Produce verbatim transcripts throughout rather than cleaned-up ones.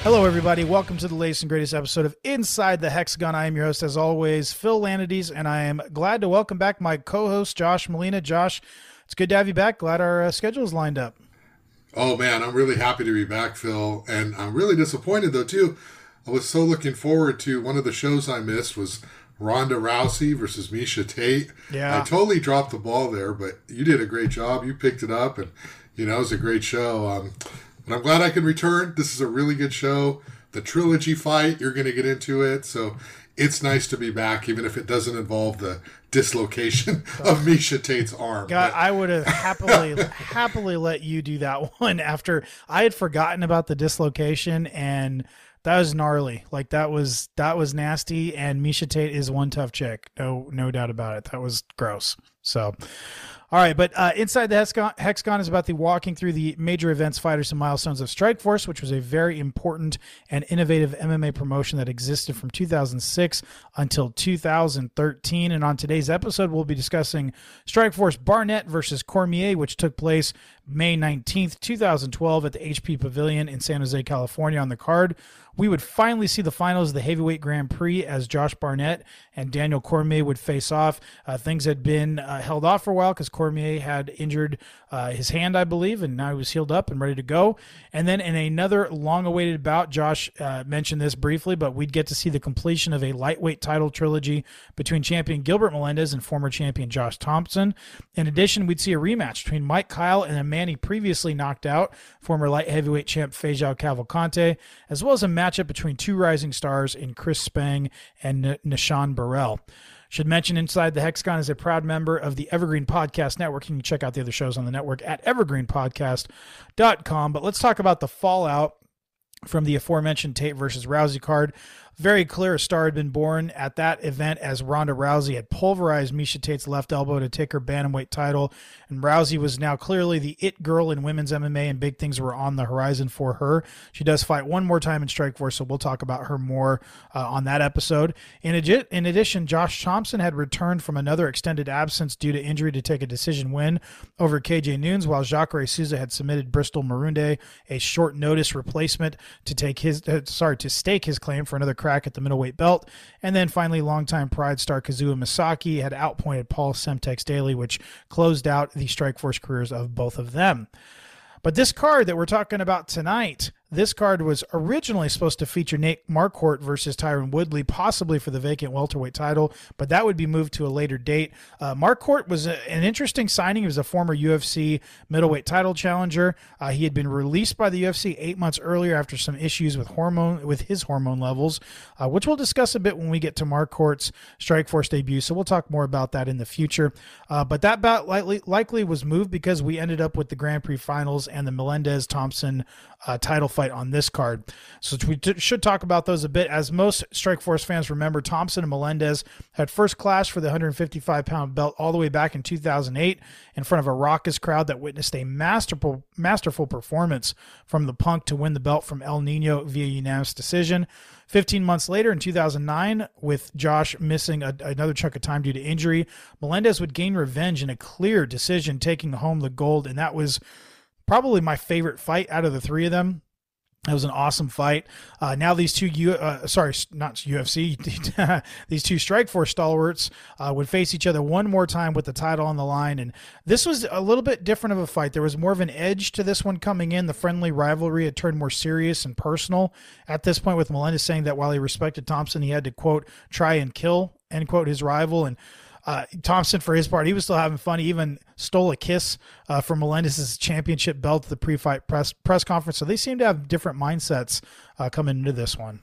Hello, everybody. Welcome to the latest and greatest episode of Inside the Hexagon. I am your host, as always, Phil Lanides, and I am glad to welcome back my co-host, Josh Molina. Josh, it's good to have you back. Glad our uh, schedule is lined up. Oh, man, I'm really happy to be back, Phil, and I'm really disappointed, though, too. I was so looking forward to one of the shows I missed was Ronda Rousey versus Miesha Tate. Yeah. I totally dropped the ball there, but you did a great job. You picked it up, and, you know, it was a great show. Um, but I'm glad I can return. This is a really good show. The trilogy fight, you're going to get into it, so it's nice to be back, even if it doesn't involve the dislocation of Miesha Tate's arm. God, but... I would have happily happily let you do that one after I had forgotten about the dislocation, and that was gnarly. Like that was that was nasty, and Miesha Tate is one tough chick. No no doubt about it. That was gross. So all right, but uh, Inside the Hexagon, Hexagon is about the walking through the major events, fighters, and milestones of Strikeforce, which was a very important and innovative M M A promotion that existed from two thousand six until two thousand thirteen. And on today's episode, we'll be discussing Strikeforce Barnett versus Cormier, which took place May nineteenth, twenty twelve at the H P Pavilion in San Jose, California. On the card, we would finally see the finals of the Heavyweight Grand Prix as Josh Barnett and Daniel Cormier would face off. Uh, things had been uh, held off for a while because Cormier had injured uh, his hand, I believe, and now he was healed up and ready to go. And then in another long-awaited bout, Josh uh, mentioned this briefly, but we'd get to see the completion of a lightweight title trilogy between champion Gilbert Melendez and former champion Josh Thompson. In addition, we'd see a rematch between Mike Kyle and a man he previously knocked out, former light heavyweight champ Fejao Cavalcante, as well as a matchup between two rising stars in Chris Spang and N- Nishan Burrell. Should mention Inside the Hexagon is a proud member of the Evergreen Podcast Network. You can check out the other shows on the network at evergreen podcast dot com. But let's talk about the fallout from the aforementioned Tate versus Rousey card. Very clear a star had been born at that event as Ronda Rousey had pulverized Miesha Tate's left elbow to take her bantamweight title, and Rousey was now clearly the it girl in women's M M A, and big things were on the horizon for her. She does fight one more time in Strikeforce, so we'll talk about her more uh, on that episode. In, adi- in addition, Josh Thompson had returned from another extended absence due to injury to take a decision win over K J Noons, while Jacare Souza had submitted Bristol Marunde, a short notice replacement, to take his uh, sorry to stake his claim for another crack at the middleweight belt. And then finally, longtime Pride star Kazuya Misaki had outpointed Paul Semtex Daly, which closed out the Strikeforce careers of both of them. But this card that we're talking about tonight, this card was originally supposed to feature Nate Marquardt versus Tyron Woodley, possibly for the vacant welterweight title, but that would be moved to a later date. Uh, Marquardt was a, an interesting signing. He was a former U F C middleweight title challenger. Uh, he had been released by the U F C eight months earlier after some issues with hormone with his hormone levels, uh, which we'll discuss a bit when we get to Marquardt's Strikeforce debut. So we'll talk more about that in the future. Uh, but that bout likely, likely was moved because we ended up with the Grand Prix finals and the Melendez-Thompson uh, title fight on this card. So we t- should talk about those a bit. As most Strikeforce fans remember, Thompson and Melendez had first clashed for the one fifty-five pound belt all the way back in two thousand eight in front of a raucous crowd that witnessed a masterful masterful performance from the Punk to win the belt from El Nino via unanimous decision. fifteen months later, in two thousand nine, with Josh missing a, another chunk of time due to injury, Melendez would gain revenge in a clear decision, taking home the gold, and that was probably my favorite fight out of the three of them. It was an awesome fight. Uh, now these two, U, uh, sorry, not U F C, these two Strikeforce stalwarts uh, would face each other one more time with the title on the line. And this was a little bit different of a fight. There was more of an edge to this one coming in. The friendly rivalry had turned more serious and personal at this point, with Melendez saying that while he respected Thompson, he had to, quote, try and kill, end quote, his rival. And Uh, Thompson, for his part, he was still having fun. He even stole a kiss uh, from Melendez's championship belt at the pre-fight press press conference. So they seem to have different mindsets uh, coming into this one.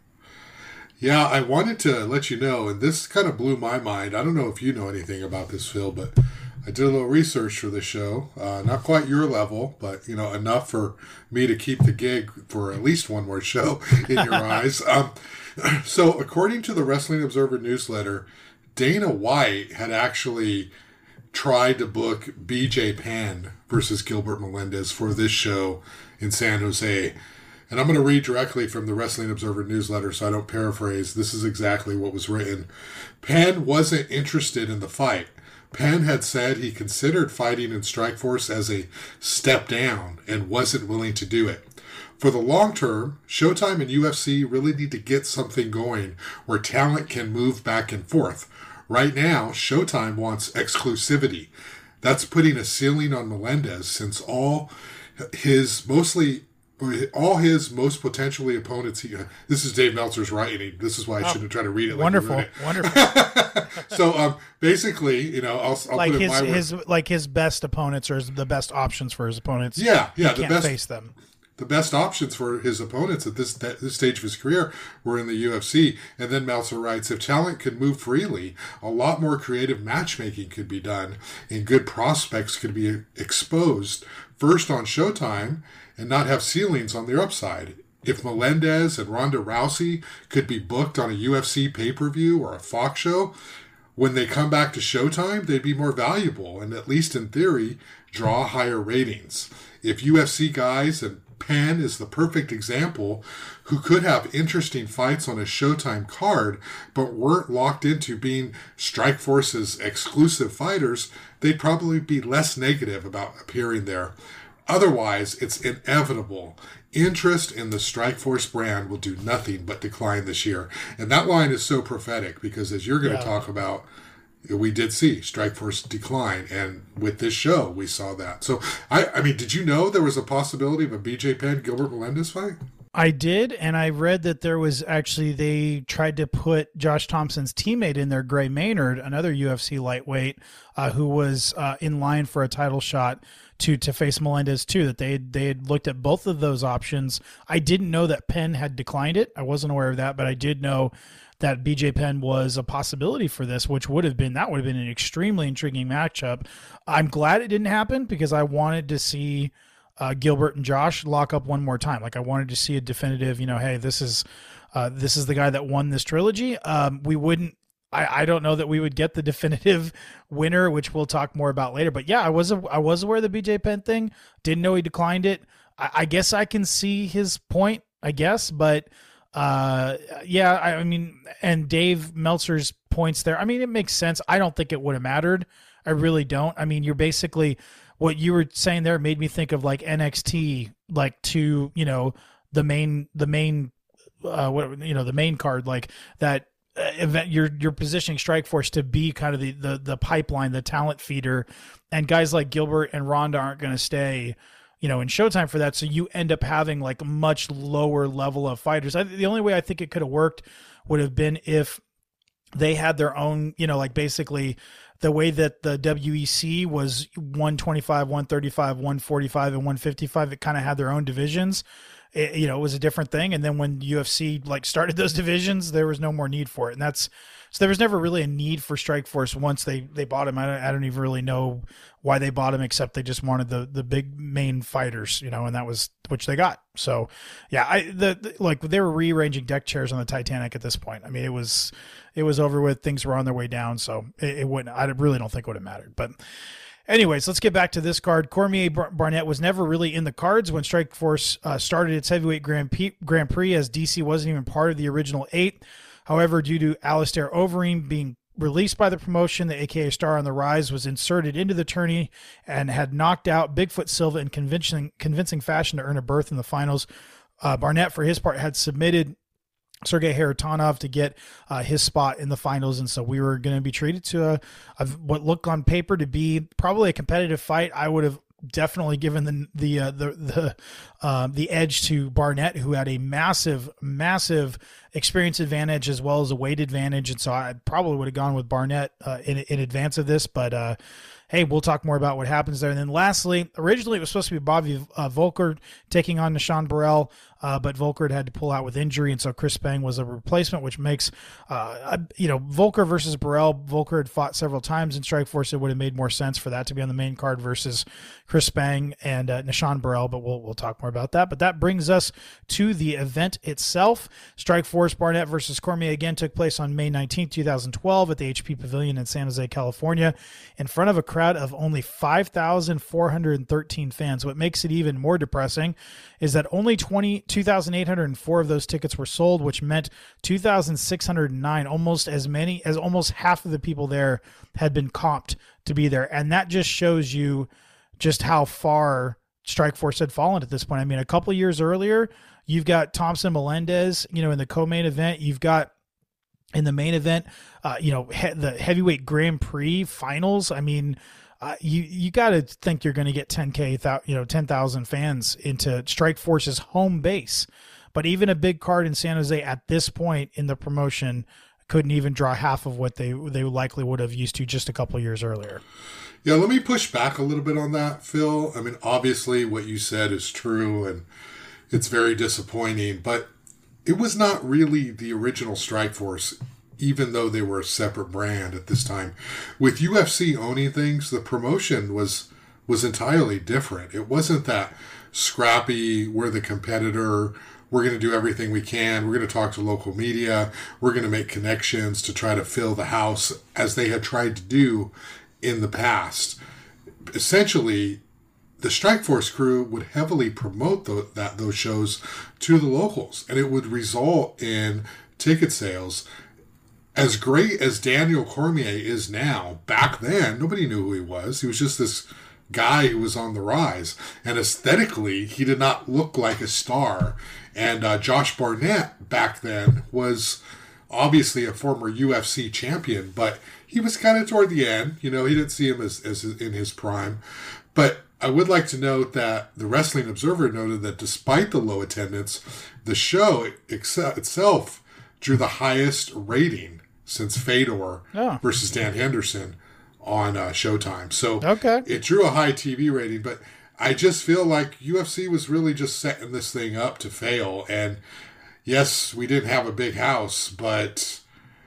Yeah, I wanted to let you know, and this kind of blew my mind. I don't know if you know anything about this, Phil, but I did a little research for the show. Uh, not quite your level, but you know enough for me to keep the gig for at least one more show in your eyes. Um, so, according to the Wrestling Observer newsletter, Dana White had actually tried to book B J Penn versus Gilbert Melendez for this show in San Jose. And I'm going to read directly from the Wrestling Observer newsletter so I don't paraphrase. This is exactly what was written. Penn wasn't interested in the fight. Penn had said he considered fighting in Strikeforce as a step down and wasn't willing to do it. For the long term, Showtime and U F C really need to get something going where talent can move back and forth. Right now, Showtime wants exclusivity. That's putting a ceiling on Melendez, since all his mostly all his most potentially opponents. He, uh, this is Dave Meltzer's writing. This is why I oh, shouldn't try to read it. Like wonderful, it. wonderful. So um, basically, you know, I'll, I'll like put his it my his like his best opponents or the best options for his opponents. Yeah, yeah, he the can't best face them. The best options for his opponents at this this stage of his career were in the U F C. And then Meltzer writes, if talent could move freely, a lot more creative matchmaking could be done, and good prospects could be exposed first on Showtime and not have ceilings on their upside. If Melendez and Ronda Rousey could be booked on a U F C pay-per-view or a Fox show, when they come back to Showtime, they'd be more valuable and, at least in theory, draw higher ratings. If U F C guys, and Penn is the perfect example, who could have interesting fights on a Showtime card but weren't locked into being Strikeforce's exclusive fighters, they'd probably be less negative about appearing there. Otherwise, it's inevitable. Interest in the Strikeforce brand will do nothing but decline this year. And that line is so prophetic because, as you're going yeah. to talk about, we did see Strikeforce decline, and with this show, we saw that. So, I, I mean, did you know there was a possibility of a B J Penn Gilbert Melendez fight? I did, and I read that there was actually, they tried to put Josh Thompson's teammate in there, Gray Maynard, another U F C lightweight, uh, who was uh, in line for a title shot to to face Melendez too. That they they had looked at both of those options. I didn't know that Penn had declined it. I wasn't aware of that, but I did know that B J Penn was a possibility for this, which would have been, that would have been an extremely intriguing matchup. I'm glad it didn't happen because I wanted to see uh, Gilbert and Josh lock up one more time. Like I wanted to see a definitive, you know, hey, this is uh, this is the guy that won this trilogy. Um, we wouldn't, I, I don't know that we would get the definitive winner, which we'll talk more about later. But yeah, I was I was aware of the B J Penn thing. Didn't know he declined it. I, I guess I can see his point, I guess, but uh yeah I, I mean, and Dave Meltzer's points there, I mean, it makes sense. I don't think it would have mattered. I really don't. I mean, you're basically, what you were saying there made me think of like N X T, like to, you know, the main the main uh what you know the main card, like that event. You're you're positioning Strikeforce to be kind of the the the pipeline, the talent feeder, and guys like Gilbert and Ronda aren't going to stay, you know, in Showtime for that. So you end up having like a much lower level of fighters. I, the only way I think it could have worked would have been if they had their own, you know, like basically the way that the W E C was one twenty-five, one thirty-five, one forty-five, and one fifty-five, it kind of had their own divisions. It, you know, it was a different thing. And then when U F C like started those divisions, there was no more need for it. And that's, so there was never really a need for Strikeforce once they, they bought him. I don't, I don't even really know why they bought him, except they just wanted the, the big main fighters, you know, and that was, which they got. So yeah, I, the, the like they were rearranging deck chairs on the Titanic at this point. I mean, it was, it was over with, things were on their way down. So it, it wouldn't, I really don't think it would have mattered, but anyways, let's get back to this card. Cormier Barnett was never really in the cards when Strikeforce uh, started its heavyweight Grand Prix, Grand Prix, as D C wasn't even part of the original eight. However, due to Alistair Overeem being released by the promotion, the A K A Star on the Rise was inserted into the tourney and had knocked out Bigfoot Silva in convincing, convincing fashion to earn a berth in the finals. Uh, Barnett, for his part, had submitted Sergey Haritonov to get uh, his spot in the finals, and so we were going to be treated to a, a what looked on paper to be probably a competitive fight. I would have definitely given the the uh, the the uh, the edge to Barnett, who had a massive, massive experience advantage as well as a weight advantage, and so I probably would have gone with Barnett uh, in in advance of this. But uh, hey, we'll talk more about what happens there. And then lastly, originally it was supposed to be Bobby uh, Volker taking on Nishan Burrell, uh, but Volker had to pull out with injury, and so Chris Bang was a replacement, which makes, uh, you know, Volker versus Burrell. Volker had fought several times in Strikeforce. It would have made more sense for that to be on the main card versus Chris Bang and uh, Nishan Burrell, but we'll we'll talk more about that. But that brings us to the event itself. Strikeforce Barnett versus Cormier again took place on May nineteenth, twenty twelve at the H P Pavilion in San Jose, California, in front of a crowd of only five thousand four hundred thirteen fans. What makes it even more depressing is that only two thousand eight hundred four of those tickets were sold, which meant two thousand six hundred nine, almost as many as almost half of the people there had been comped to be there. And that just shows you just how far Strikeforce had fallen at this point. I mean, a couple years earlier, you've got Thompson Melendez, you know, in the co-main event. You've got in the main event, uh, you know, he, the heavyweight Grand Prix finals. I mean, uh, you you got to think you're going to get ten K, you know, ten thousand fans into Strikeforce's home base. But even a big card in San Jose at this point in the promotion couldn't even draw half of what they they likely would have used to just a couple of years earlier. Yeah, let me push back a little bit on that, Phil. I mean, obviously what you said is true, and it's very disappointing, but it was not really the original Strikeforce, even though they were a separate brand at this time. With U F C owning things, the promotion was was entirely different. It wasn't that scrappy, we're the competitor, we're going to do everything we can, we're going to talk to local media, we're going to make connections to try to fill the house, as they had tried to do in the past. Essentially, the Strikeforce crew would heavily promote the, that those shows to the locals, and it would result in ticket sales. As great as Daniel Cormier is now, back then, nobody knew who he was. He was just this guy who was on the rise. And aesthetically, he did not look like a star. And uh, Josh Barnett, back then, was obviously a former U F C champion, but he was kind of toward the end. You know, he didn't see him as, as in his prime. But I would like to note that the Wrestling Observer noted that despite the low attendance, the show itself drew the highest rating since Fedor oh. versus Dan Henderson on uh, Showtime. So okay. It drew a high T V rating, but I just feel like U F C was really just setting this thing up to fail. And yes, we didn't have a big house, but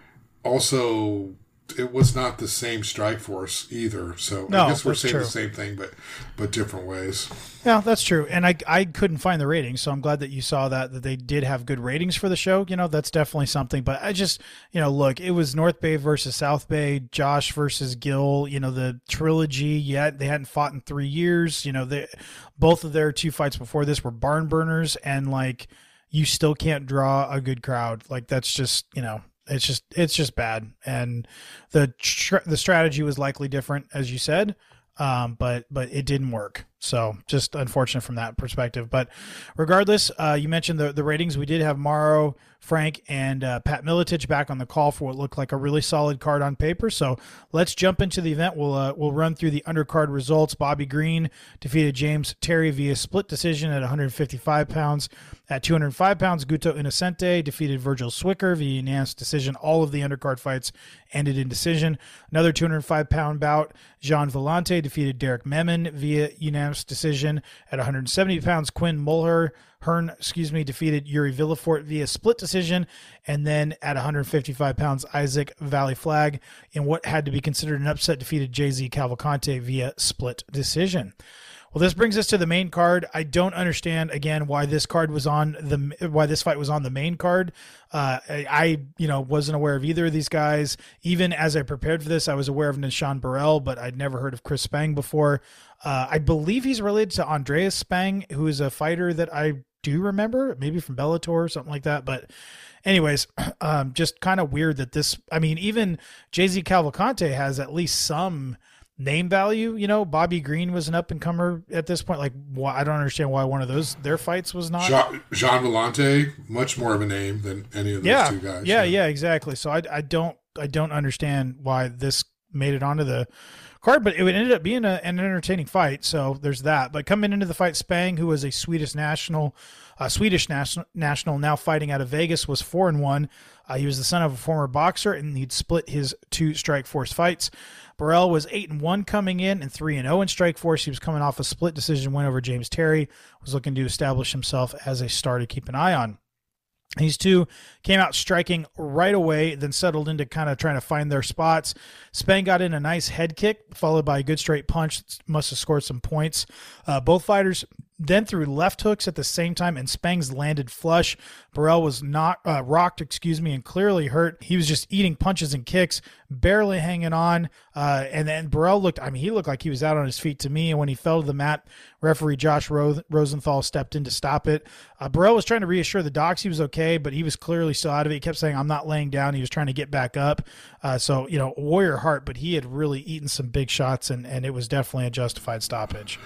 also it was not the same Strikeforce either. So no, I guess we're saying true. the same thing, but but different ways. Yeah, that's true. And I I couldn't find the ratings, so I'm glad that you saw that, that they did have good ratings for the show. You know, that's definitely something. But I just, you know, look, it was North Bay versus South Bay, Josh versus Gil, you know, the trilogy, yet they hadn't fought in three years. You know, they both of their two fights before this were barn burners, and like you still can't draw a good crowd. Like that's just, you know, It's just it's just bad, and the tr- the strategy was likely different, as you said, um, but but it didn't work. So just unfortunate from that perspective. But regardless, uh, you mentioned the the ratings. We did have Mauro, Frank, and uh, Pat Miletich back on the call for what looked like a really solid card on paper. So let's jump into the event. We'll uh, we'll run through the undercard results. Bobby Green defeated James Terry via split decision at one hundred fifty-five pounds. At two hundred five pounds, Guto Innocente defeated Virgil Swicker via unanimous decision. All of the undercard fights ended in decision. Another two hundred five pound bout, Jean Vellante defeated Derek Memon via unanimous decision. At one hundred seventy pounds, Quinn Mulher, Hearn, excuse me, defeated Yuri Villafort via split decision. And then at one hundred fifty-five pounds, Isaac Valley Flag, in what had to be considered an upset, defeated J Z Cavalcante via split decision. Well, this brings us to the main card. I don't understand, again, why this card was on the why this fight was on the main card. Uh, I, I, you know, wasn't aware of either of these guys. Even as I prepared for this, I was aware of Nishan Burrell, but I'd never heard of Chris Spang before. Uh, I believe he's related to Andreas Spang, who is a fighter that I do remember, maybe from Bellator or something like that. But anyways, um, just kind of weird that this, I mean, even J Z Cavalcante has at least some name value. You know, Bobby Green was an up and comer at this point. Like, why, I don't understand why one of those their fights was not. Jean, Jean Vellante, much more of a name than any of those yeah, two guys. Yeah, yeah, exactly. So I, I don't I don't understand why this made it onto the card, but it ended up being a, an entertaining fight. So there's that. But coming into the fight, Spang, who was a Swedish national, uh, Swedish national, national, now fighting out of Vegas, was four and one. Uh, he was the son of a former boxer, and he'd split his two Strikeforce fights. Burrell was eight and one coming in and three and zero in Strikeforce. He was coming off a split decision win over James Terry. Was looking to establish himself as a star to keep an eye on. These two came out striking right away, then settled into kind of trying to find their spots. Spang got in a nice head kick, followed by a good straight punch. Must have scored some points. Uh, both fighters then threw left hooks at the same time, and Spang's landed flush. Burrell was not uh, rocked, excuse me, and clearly hurt. He was just eating punches and kicks, barely hanging on. Uh, and then Burrell looked, I mean, he looked like he was out on his feet to me. And when he fell to the mat, referee Josh Ro- Rosenthal stepped in to stop it. Uh, Burrell was trying to reassure the docs he was okay, but he was clearly still out of it. He kept saying, I'm not laying down. He was trying to get back up. Uh, so, you know, warrior heart, but he had really eaten some big shots, and, and it was definitely a justified stoppage.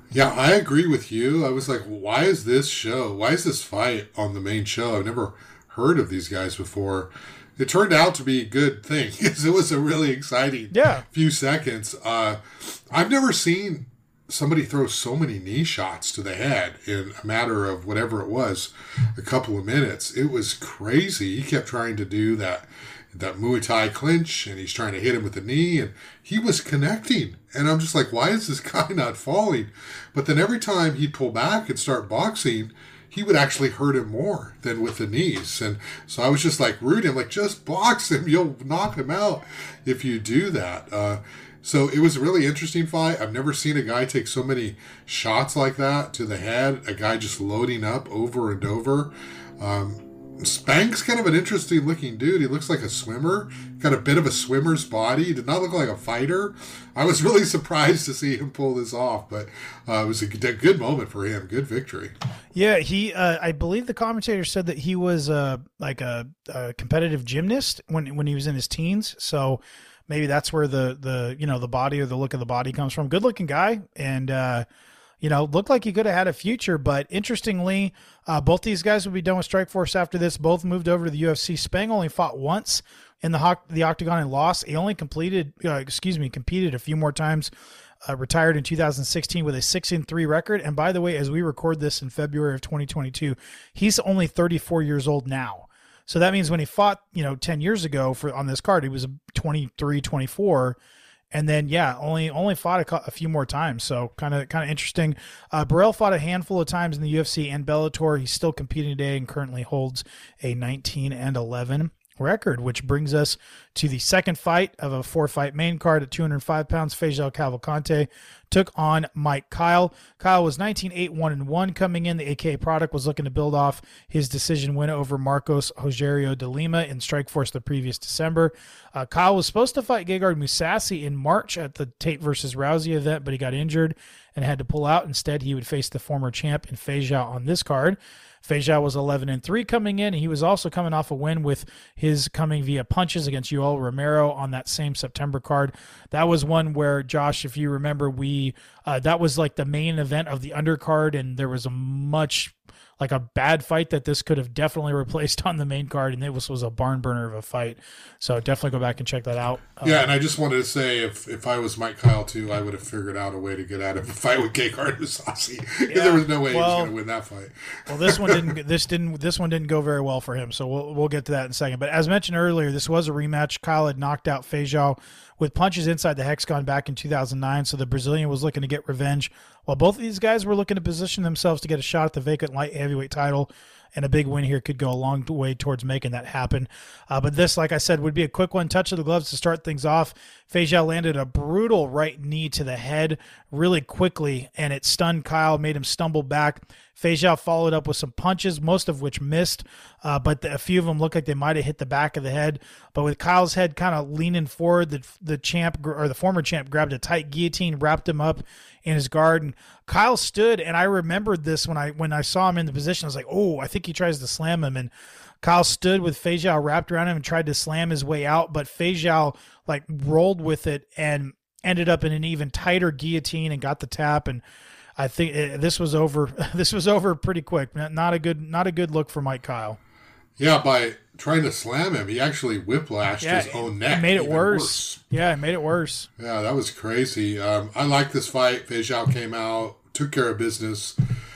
Yeah, I agree with you. I was like, why is this show, why is this fight on the main show? I've never heard of these guys before. It turned out to be a good thing because it was a really exciting yeah. few seconds. Uh, I've never seen somebody throw so many knee shots to the head in a matter of whatever it was, a couple of minutes. It was crazy. He kept trying to do that that Muay Thai clinch, and he's trying to hit him with the knee, and he was connecting. And I'm just like, why is this guy not falling? But then every time he'd pull back and start boxing, he would actually hurt him more than with the knees. And so I was just like rooting him, like, just box him. You'll knock him out if you do that. Uh, so it was a really interesting fight. I've never seen a guy take so many shots like that to the head, a guy just loading up over and over. Um, Spank's kind of an interesting looking dude. He looks like a swimmer, got a bit of a swimmer's body. He did not look like a fighter. I was really surprised to see him pull this off, but uh, it was a good, a good moment for him. Good victory. Yeah, he. Uh, I believe the commentator said that he was uh, like a, a competitive gymnast when when he was in his teens. So maybe that's where the the you know the body or the look of the body comes from. Good looking guy, and uh, you know, looked like he could have had a future, but interestingly, uh, both these guys would be done with Strikeforce after this. Both moved over to the U F C. Spang only fought once in the ho- the octagon and lost. He only completed, uh, excuse me, competed a few more times. Uh, retired in two thousand sixteen with a six and three record. And by the way, as we record this in February of twenty twenty-two, he's only thirty-four years old now. So that means when he fought, you know, ten years ago for on this card, he was twenty-three, twenty-four. And then, yeah, only only fought a, a few more times, so kind of kind of interesting. Uh, Burrell fought a handful of times in the U F C and Bellator. He's still competing today and currently holds a nineteen and eleven record, which brings us to the second fight of a four-fight main card at two hundred five pounds. Fejal Cavalcante took on Mike Kyle. Kyle was nineteen eight one and one coming in. The A K A product was looking to build off his decision win over Marcos Rogerio de Lima in Strikeforce the previous December. Uh, Kyle was supposed to fight Gegard Mousasi in March at the Tate versus Rousey event, but he got injured and had to pull out. Instead, he would face the former champ in Fejal on this card. Fejal was eleven and three coming in. He was also coming off a win with his coming via punches against Yoel Romero on that same September card. That was one where, Josh, if you remember, we uh, that was like the main event of the undercard, and there was a much like a bad fight that this could have definitely replaced on the main card, and it was, was a barn burner of a fight. So definitely go back and check that out. Yeah, um, and I just wanted to say, if, if I was Mike Kyle too, I would have figured out a way to get out of a fight with Gegard Mousasi, because Yeah, there was no way well, he was going to win that fight. Well, this one didn't. This didn't. This one didn't go very well for him. So we'll we'll get to that in a second. But as mentioned earlier, this was a rematch. Kyle had knocked out Fejal with punches inside the hexagon back in two thousand nine. So the Brazilian was looking to get revenge, while both of these guys were looking to position themselves to get a shot at the vacant light heavyweight title. And a big win here could go a long way towards making that happen. Uh, but this, like I said, would be a quick one. Touch of the gloves to start things off. Fejal landed a brutal right knee to the head really quickly, and it stunned Kyle, made him stumble back. Fejal followed up with some punches, most of which missed, uh, but the, a few of them looked like they might have hit the back of the head. But with Kyle's head kind of leaning forward, the, the champ or the former champ grabbed a tight guillotine, wrapped him up in his guard, and Kyle stood. And I remembered this when I when I saw him in the position. I was like, oh, I think he tries to slam him, and Kyle stood with Fejal wrapped around him and tried to slam his way out, but Fejal like rolled with it and ended up in an even tighter guillotine and got the tap. And I think it, this was over. This was over pretty quick. Not a good, not a good look for Mike Kyle. Yeah, by trying to slam him, he actually whiplashed yeah, his own neck. It made it worse. worse. Yeah, it made it worse. Yeah, that was crazy. Um, I like this fight. Fejal came out, took care of business.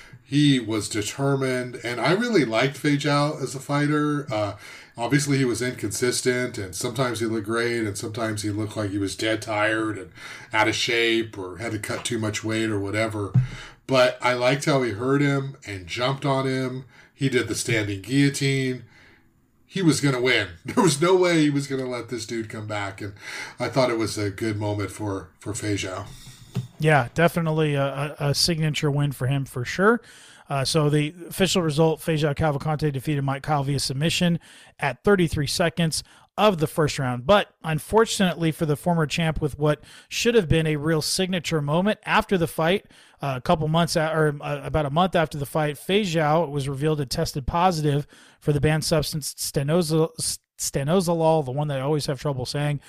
He was determined, and I really liked Fejal as a fighter. Uh, obviously, he was inconsistent, and sometimes he looked great, and sometimes he looked like he was dead tired and out of shape or had to cut too much weight or whatever. But I liked how he hurt him and jumped on him. He did the standing guillotine. He was going to win. There was no way he was going to let this dude come back, and I thought it was a good moment for, for Fejal. Yeah, definitely a, a signature win for him for sure. Uh, so the official result, Fejal Cavalcante defeated Mike Kyle via submission at thirty-three seconds of the first round. But unfortunately for the former champ, with what should have been a real signature moment after the fight, uh, a couple months a- or uh, about a month after the fight, Fejal was revealed to tested positive for the banned substance stanozol- stanozolol, the one that I always have trouble saying,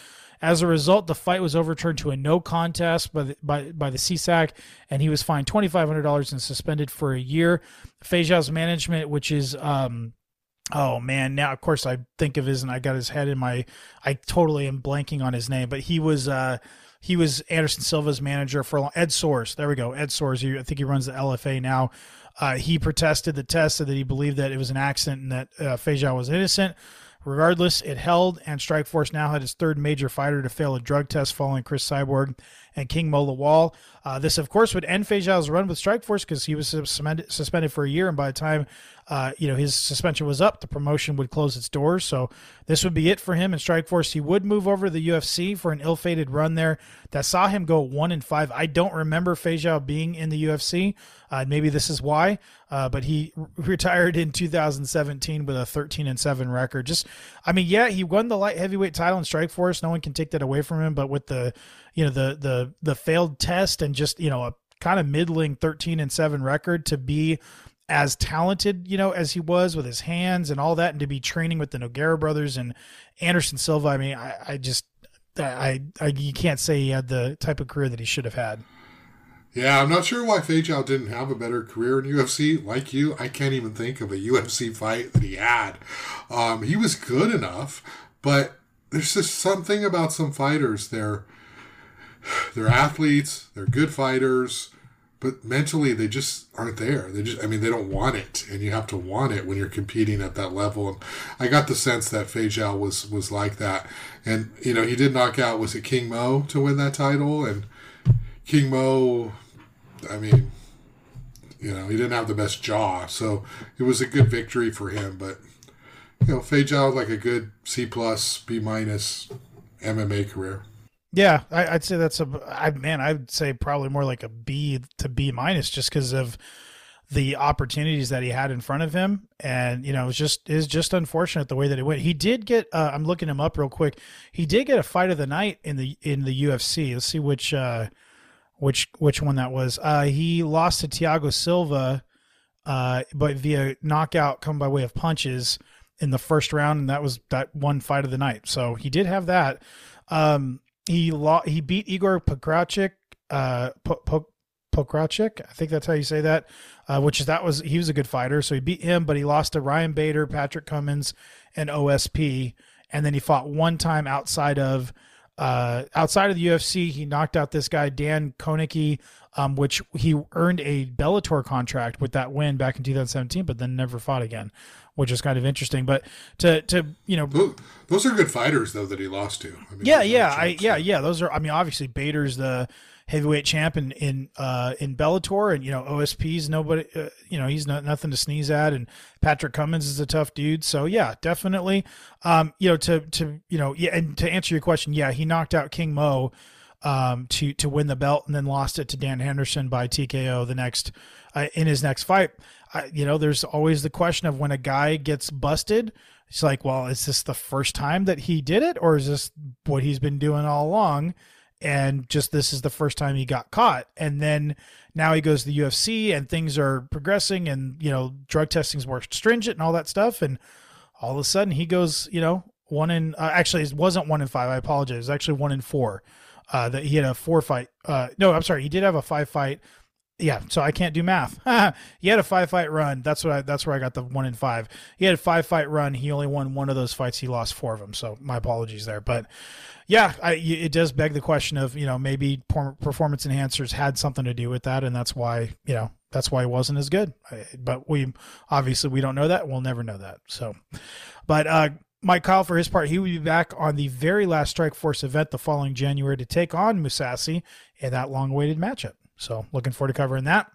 As a result, the fight was overturned to a no contest by the, by, by the C S A C, and he was fined twenty-five hundred dollars and suspended for a year. Feijiao's management, which is, um, oh man, now of course I think of his, and I got his head in my, I totally am blanking on his name, but he was, uh, he was Anderson Silva's manager for a long, Ed Soares. There we go. Ed Soares. He, I think he runs the L F A now. Uh, he protested the test, said that he believed that it was an accident and that uh, Feijiao was innocent. Regardless, it held, and Strikeforce now had his third major fighter to fail a drug test following Chris Cyborg and King Mo Lawal. Uh, this, of course, would end Feijiao's run with Strikeforce because he was suspended, suspended for a year, and by the time uh, you know his suspension was up, the promotion would close its doors. So this would be it for him in Strikeforce. He would move over to the U F C for an ill-fated run there that saw him go one and five. I don't remember Feijiao being in the U F C. Uh, maybe this is why, uh, but he retired in two thousand seventeen with a thirteen and seven record. Just, I mean, yeah, he won the light heavyweight title in Strikeforce. No one can take that away from him. But with the, you know, the the the failed test and just, you know, a kind of middling thirteen and seven record, to be as talented, you know, as he was with his hands and all that, and to be training with the Nogueira brothers and Anderson Silva, I mean, I, I just, I, I, you can't say he had the type of career that he should have had. Yeah, I'm not sure why Feijiao didn't have a better career in U F C. Like you, I can't even think of a U F C fight that he had. Um, he was good enough, but there's just something about some fighters. They're, they're athletes, they're good fighters, but mentally they just aren't there. They just, I mean, they don't want it, and you have to want it when you're competing at that level. And I got the sense that Feijiao was, was like that. And, you know, he did knock out, was it King Mo to win that title? And King Mo, I mean, you know, he didn't have the best jaw, so it was a good victory for him. But, you know, Feijiao, like a good C plus, B minus M M A career. Yeah, I, I'd say that's a, I, man, I'd say probably more like a B to B minus, just because of the opportunities that he had in front of him. And, you know, it was just, is just unfortunate the way that it went. He did get, uh, I'm looking him up real quick. He did get a fight of the night in the, in the U F C. Let's see which, uh, which, which one that was. Uh, he lost to Thiago Silva, uh, but via knockout, come by way of punches in the first round. And that was that one fight of the night. So he did have that. Um, He lo- he beat Igor Pokrachik, uh, po- po- Pokrachik, I think that's how you say that, uh, which is, that was, he was a good fighter. So he beat him, but he lost to Ryan Bader, Patrick Cummins, and O S P. And then he fought one time outside of, uh, outside of the U F C. He knocked out this guy, Dan Konicki, um, which he earned a Bellator contract with that win back in two thousand seventeen, but then never fought again, which is kind of interesting. But to, to, you know, those, those are good fighters though that he lost to. I mean, yeah, yeah, I, yeah, yeah. Those are, I mean, obviously Bader's the heavyweight champ in, in, uh, in Bellator, and, you know, O S P's nobody, uh, you know, he's not, nothing to sneeze at. And Patrick Cummins is a tough dude. So yeah, definitely. Um, you know, to, to, you know, yeah. And to answer your question, yeah, he knocked out King Mo, um, to, to win the belt, and then lost it to Dan Henderson by T K O the next, uh, in his next fight. I, you know, there's always the question of when a guy gets busted, it's like, well, is this the first time that he did it, or is this what he's been doing all along? And just, this is the first time he got caught. And then now he goes to the U F C and things are progressing, and, you know, drug testing is more stringent and all that stuff. And all of a sudden he goes, you know, one in, uh, actually it wasn't one in five. I apologize. It was actually one in four, uh, that he had a four fight. Uh, no, I'm sorry. He did have a five fight. Yeah, so I can't do math. He had a five fight run. That's what I, that's where I got the one in five. He had a five fight run. He only won one of those fights. He lost four of them. So my apologies there. But yeah, I, it does beg the question of, you know, maybe performance enhancers had something to do with that, and that's why, you know, that's why it wasn't as good. But we obviously we don't know that. We'll never know that. So, but uh, Mike Kyle, for his part, he will be back on the very last Strikeforce event the following January to take on Mousasi in that long-awaited matchup. So looking forward to covering that.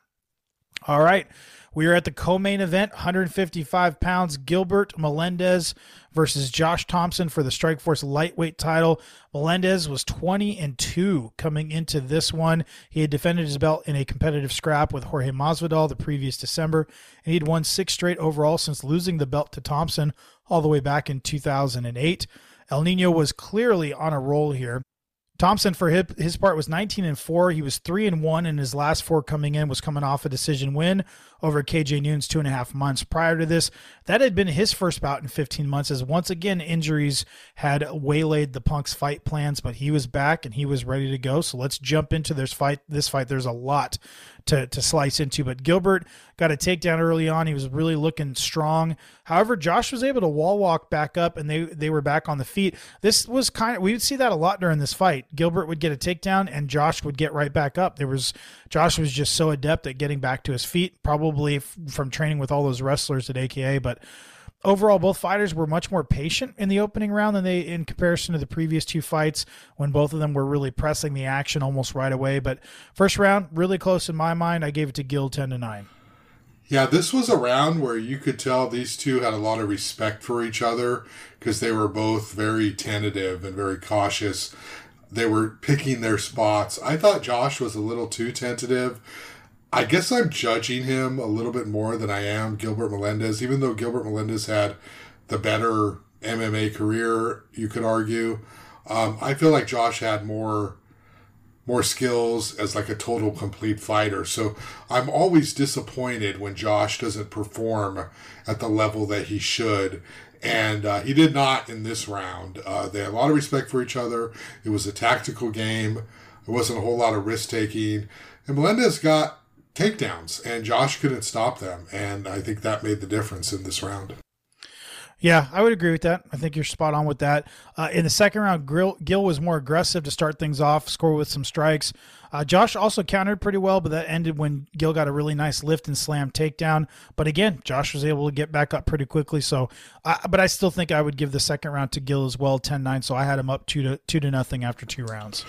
All right. We are at the co-main event, one fifty-five pounds, Gilbert Melendez versus Josh Thompson for the Strikeforce lightweight title. Melendez was twenty and two coming into this one. He had defended his belt in a competitive scrap with Jorge Masvidal the previous December, and he had won six straight overall since losing the belt to Thompson all the way back in two thousand eight. El Nino was clearly on a roll here. Thompson, for his, his part, was nineteen and four. He was three and one in his last four coming in, was coming off a decision win over K J Noons two and a half months prior to this. That had been his first bout in fifteen months, as once again injuries had waylaid the Punk's fight plans, but he was back and he was ready to go. So let's jump into this fight. This fight, there's a lot to, to slice into, but Gilbert got a takedown early on. He was really looking strong. However, Josh was able to wall walk back up, and they, they were back on the feet. This was kind of, we would see that a lot during this fight. Gilbert would get a takedown and Josh would get right back up. There was, Josh was just so adept at getting back to his feet, probably f- from training with all those wrestlers at A K A, but overall, both fighters were much more patient in the opening round than they, in comparison to the previous two fights, when both of them were really pressing the action almost right away. But first round, really close in my mind. I gave it to Gil ten to nine. Yeah, this was a round where you could tell these two had a lot of respect for each other because they were both very tentative and very cautious. They were picking their spots. I thought Josh was a little too tentative. I guess I'm judging him a little bit more than I am Gilbert Melendez, even though Gilbert Melendez had the better M M A career, you could argue. Um, I feel like Josh had more more skills as like a total complete fighter. So I'm always disappointed when Josh doesn't perform at the level that he should. And uh, he did not in this round. Uh, they had a lot of respect for each other. It was a tactical game. There wasn't a whole lot of risk-taking. And Melendez got takedowns, and Josh couldn't stop them. And I think that made the difference in this round. Yeah, I would agree with that. I think you're spot on with that. Uh, in the second round, Gil, Gil was more aggressive to start things off, score with some strikes. Uh, Josh also countered pretty well, but that ended when Gil got a really nice lift and slam takedown. But again, Josh was able to get back up pretty quickly. So, uh, but I still think I would give the second round to Gil as well, ten nine. So I had him up two to two to nothing after two rounds.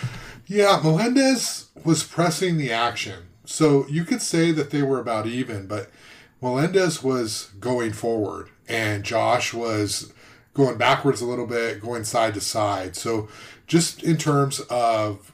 Yeah, Melendez was pressing the action. So you could say that they were about even, but Melendez was going forward and Josh was going backwards a little bit, going side to side. So just in terms of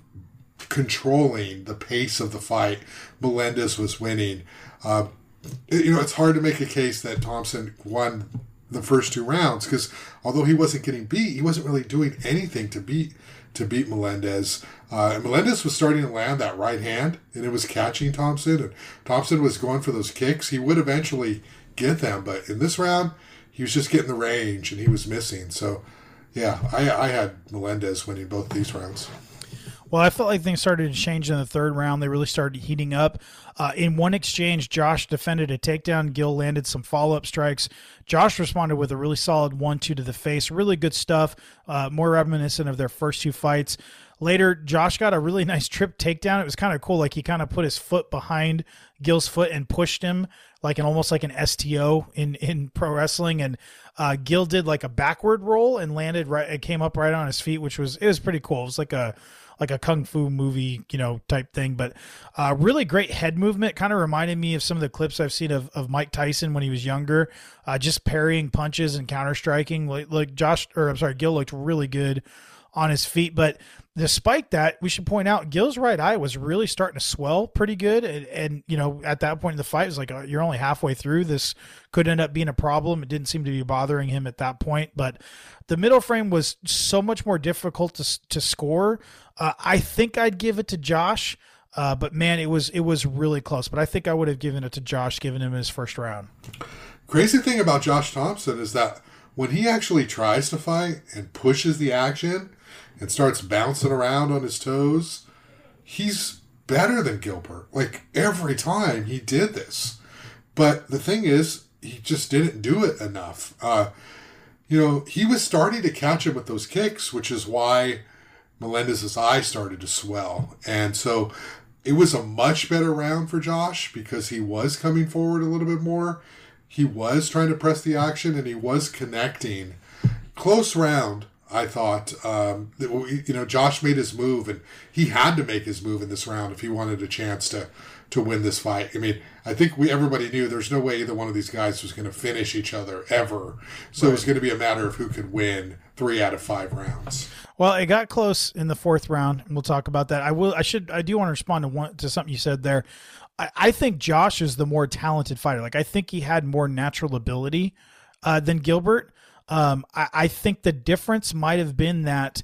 controlling the pace of the fight, Melendez was winning. Uh, you know, it's hard to make a case that Thompson won the first two rounds because although he wasn't getting beat, he wasn't really doing anything to beat to beat Melendez. Uh, Melendez was starting to land that right hand, and it was catching Thompson, and Thompson was going for those kicks. He would eventually get them, but in this round, he was just getting the range, and he was missing. So, yeah, I, I had Melendez winning both these rounds. Well, I felt like things started to change in the third round. They really started heating up. Uh, in one exchange, Josh defended a takedown. Gil landed some follow-up strikes. Josh responded with a really solid one two to the face. Really good stuff, uh, more reminiscent of their first two fights. Later, Josh got a really nice trip takedown. It was kind of cool. Like he kind of put his foot behind Gil's foot and pushed him like an almost like an S T O in, in pro wrestling. And uh, Gil did like a backward roll and landed right. It came up right on his feet, which was, it was pretty cool. It was like a, like a kung fu movie, you know, type thing, but uh, really great head movement. Kind of reminded me of some of the clips I've seen of, of Mike Tyson when he was younger, uh, just parrying punches and counter striking. Like, like Josh, or I'm sorry, Gil looked really good on his feet. But despite that, we should point out Gil's right eye was really starting to swell pretty good. And, and you know, at that point in the fight, it was like, oh, you're only halfway through. This could end up being a problem. It didn't seem to be bothering him at that point. But the middle frame was so much more difficult to to score. Uh, I think I'd give it to Josh. Uh, but man, it was it was really close. But I think I would have given it to Josh, given him his first round. Crazy thing about Josh Thompson is that when he actually tries to fight and pushes the action and starts bouncing around on his toes, he's better than Gilbert. Like every time he did this. But the thing is, he just didn't do it enough. Uh, you know, he was starting to catch him with those kicks, which is why Melendez's eye started to swell. And so it was a much better round for Josh because he was coming forward a little bit more. He was trying to press the action and he was connecting. Close round, I thought. Um, you know, Josh made his move and he had to make his move in this round if he wanted a chance to to win this fight. I mean, I think we everybody knew there's no way either one of these guys was going to finish each other ever. So right. It was going to be a matter of who could win three out of five rounds. Well, it got close in the fourth round, and we'll talk about that. I will. I should. I do want to respond to one to something you said there. I, I think Josh is the more talented fighter. Like I think he had more natural ability uh, than Gilbert. Um, I, I think the difference might have been that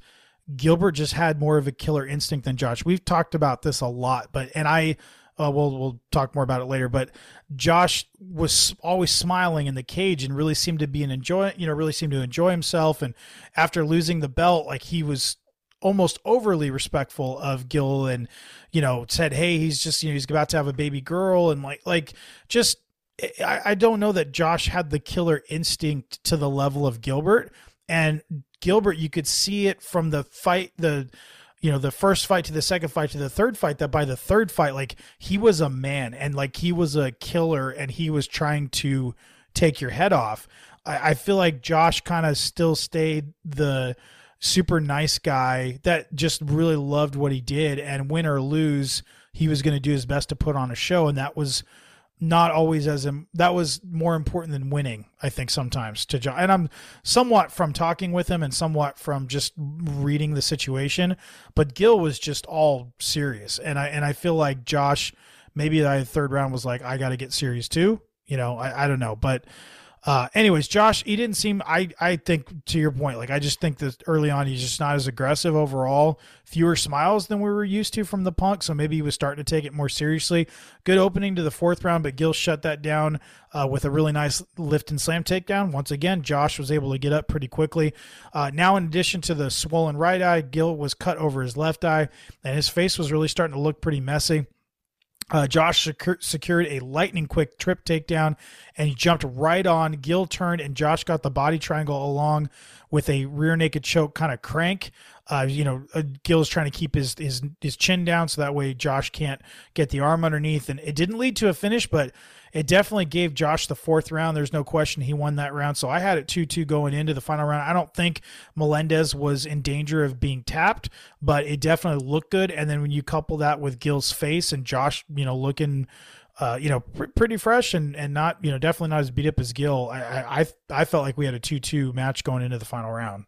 Gilbert just had more of a killer instinct than Josh. We've talked about this a lot, but and I uh, we'll we'll talk more about it later. But Josh was always smiling in the cage and really seemed to be an enjoy, you know, really seemed to enjoy himself. And after losing the belt, like he was almost overly respectful of Gil, and you know, said, "Hey, he's just you know he's about to have a baby girl," and like like just. I, I don't know that Josh had the killer instinct to the level of Gilbert. And Gilbert, you could see it from the fight, the, you know, the first fight to the second fight to the third fight, that by the third fight, like he was a man and like he was a killer and he was trying to take your head off. I, I feel like Josh kind of still stayed the super nice guy that just really loved what he did, and win or lose, he was going to do his best to put on a show. And that was not always as im- that was more important than winning, I think, sometimes to John. And I'm somewhat from talking with him and somewhat from just reading the situation, but Gil was just all serious. And I, and I feel like Josh, maybe the third round was like, I got to get serious too. You know, I, I don't know, but Uh, anyways, Josh, he didn't seem, I, I think to your point, like, I just think that early on, he's just not as aggressive overall, fewer smiles than we were used to from the Punk. So maybe he was starting to take it more seriously. Good opening to the fourth round, but Gil shut that down uh, with a really nice lift and slam takedown. Once again, Josh was able to get up pretty quickly. Uh, now, in addition to the swollen right eye, Gil was cut over his left eye, and his face was really starting to look pretty messy. Uh, Josh secu- secured a lightning quick trip takedown, and he jumped right on. Gil turned, and Josh got the body triangle along with a rear naked choke kind of crank. Uh, you know, uh, Gil's trying to keep his, his his chin down so that way Josh can't get the arm underneath. And it didn't lead to a finish, but it definitely gave Josh the fourth round. There's no question he won that round. So I had it two two going into the final round. I don't think Melendez was in danger of being tapped, but it definitely looked good. And then when you couple that with Gil's face and Josh, you know, looking, uh, you know, pr- pretty fresh and, and not, you know, definitely not as beat up as Gil, I, I, I felt like we had a two two match going into the final round.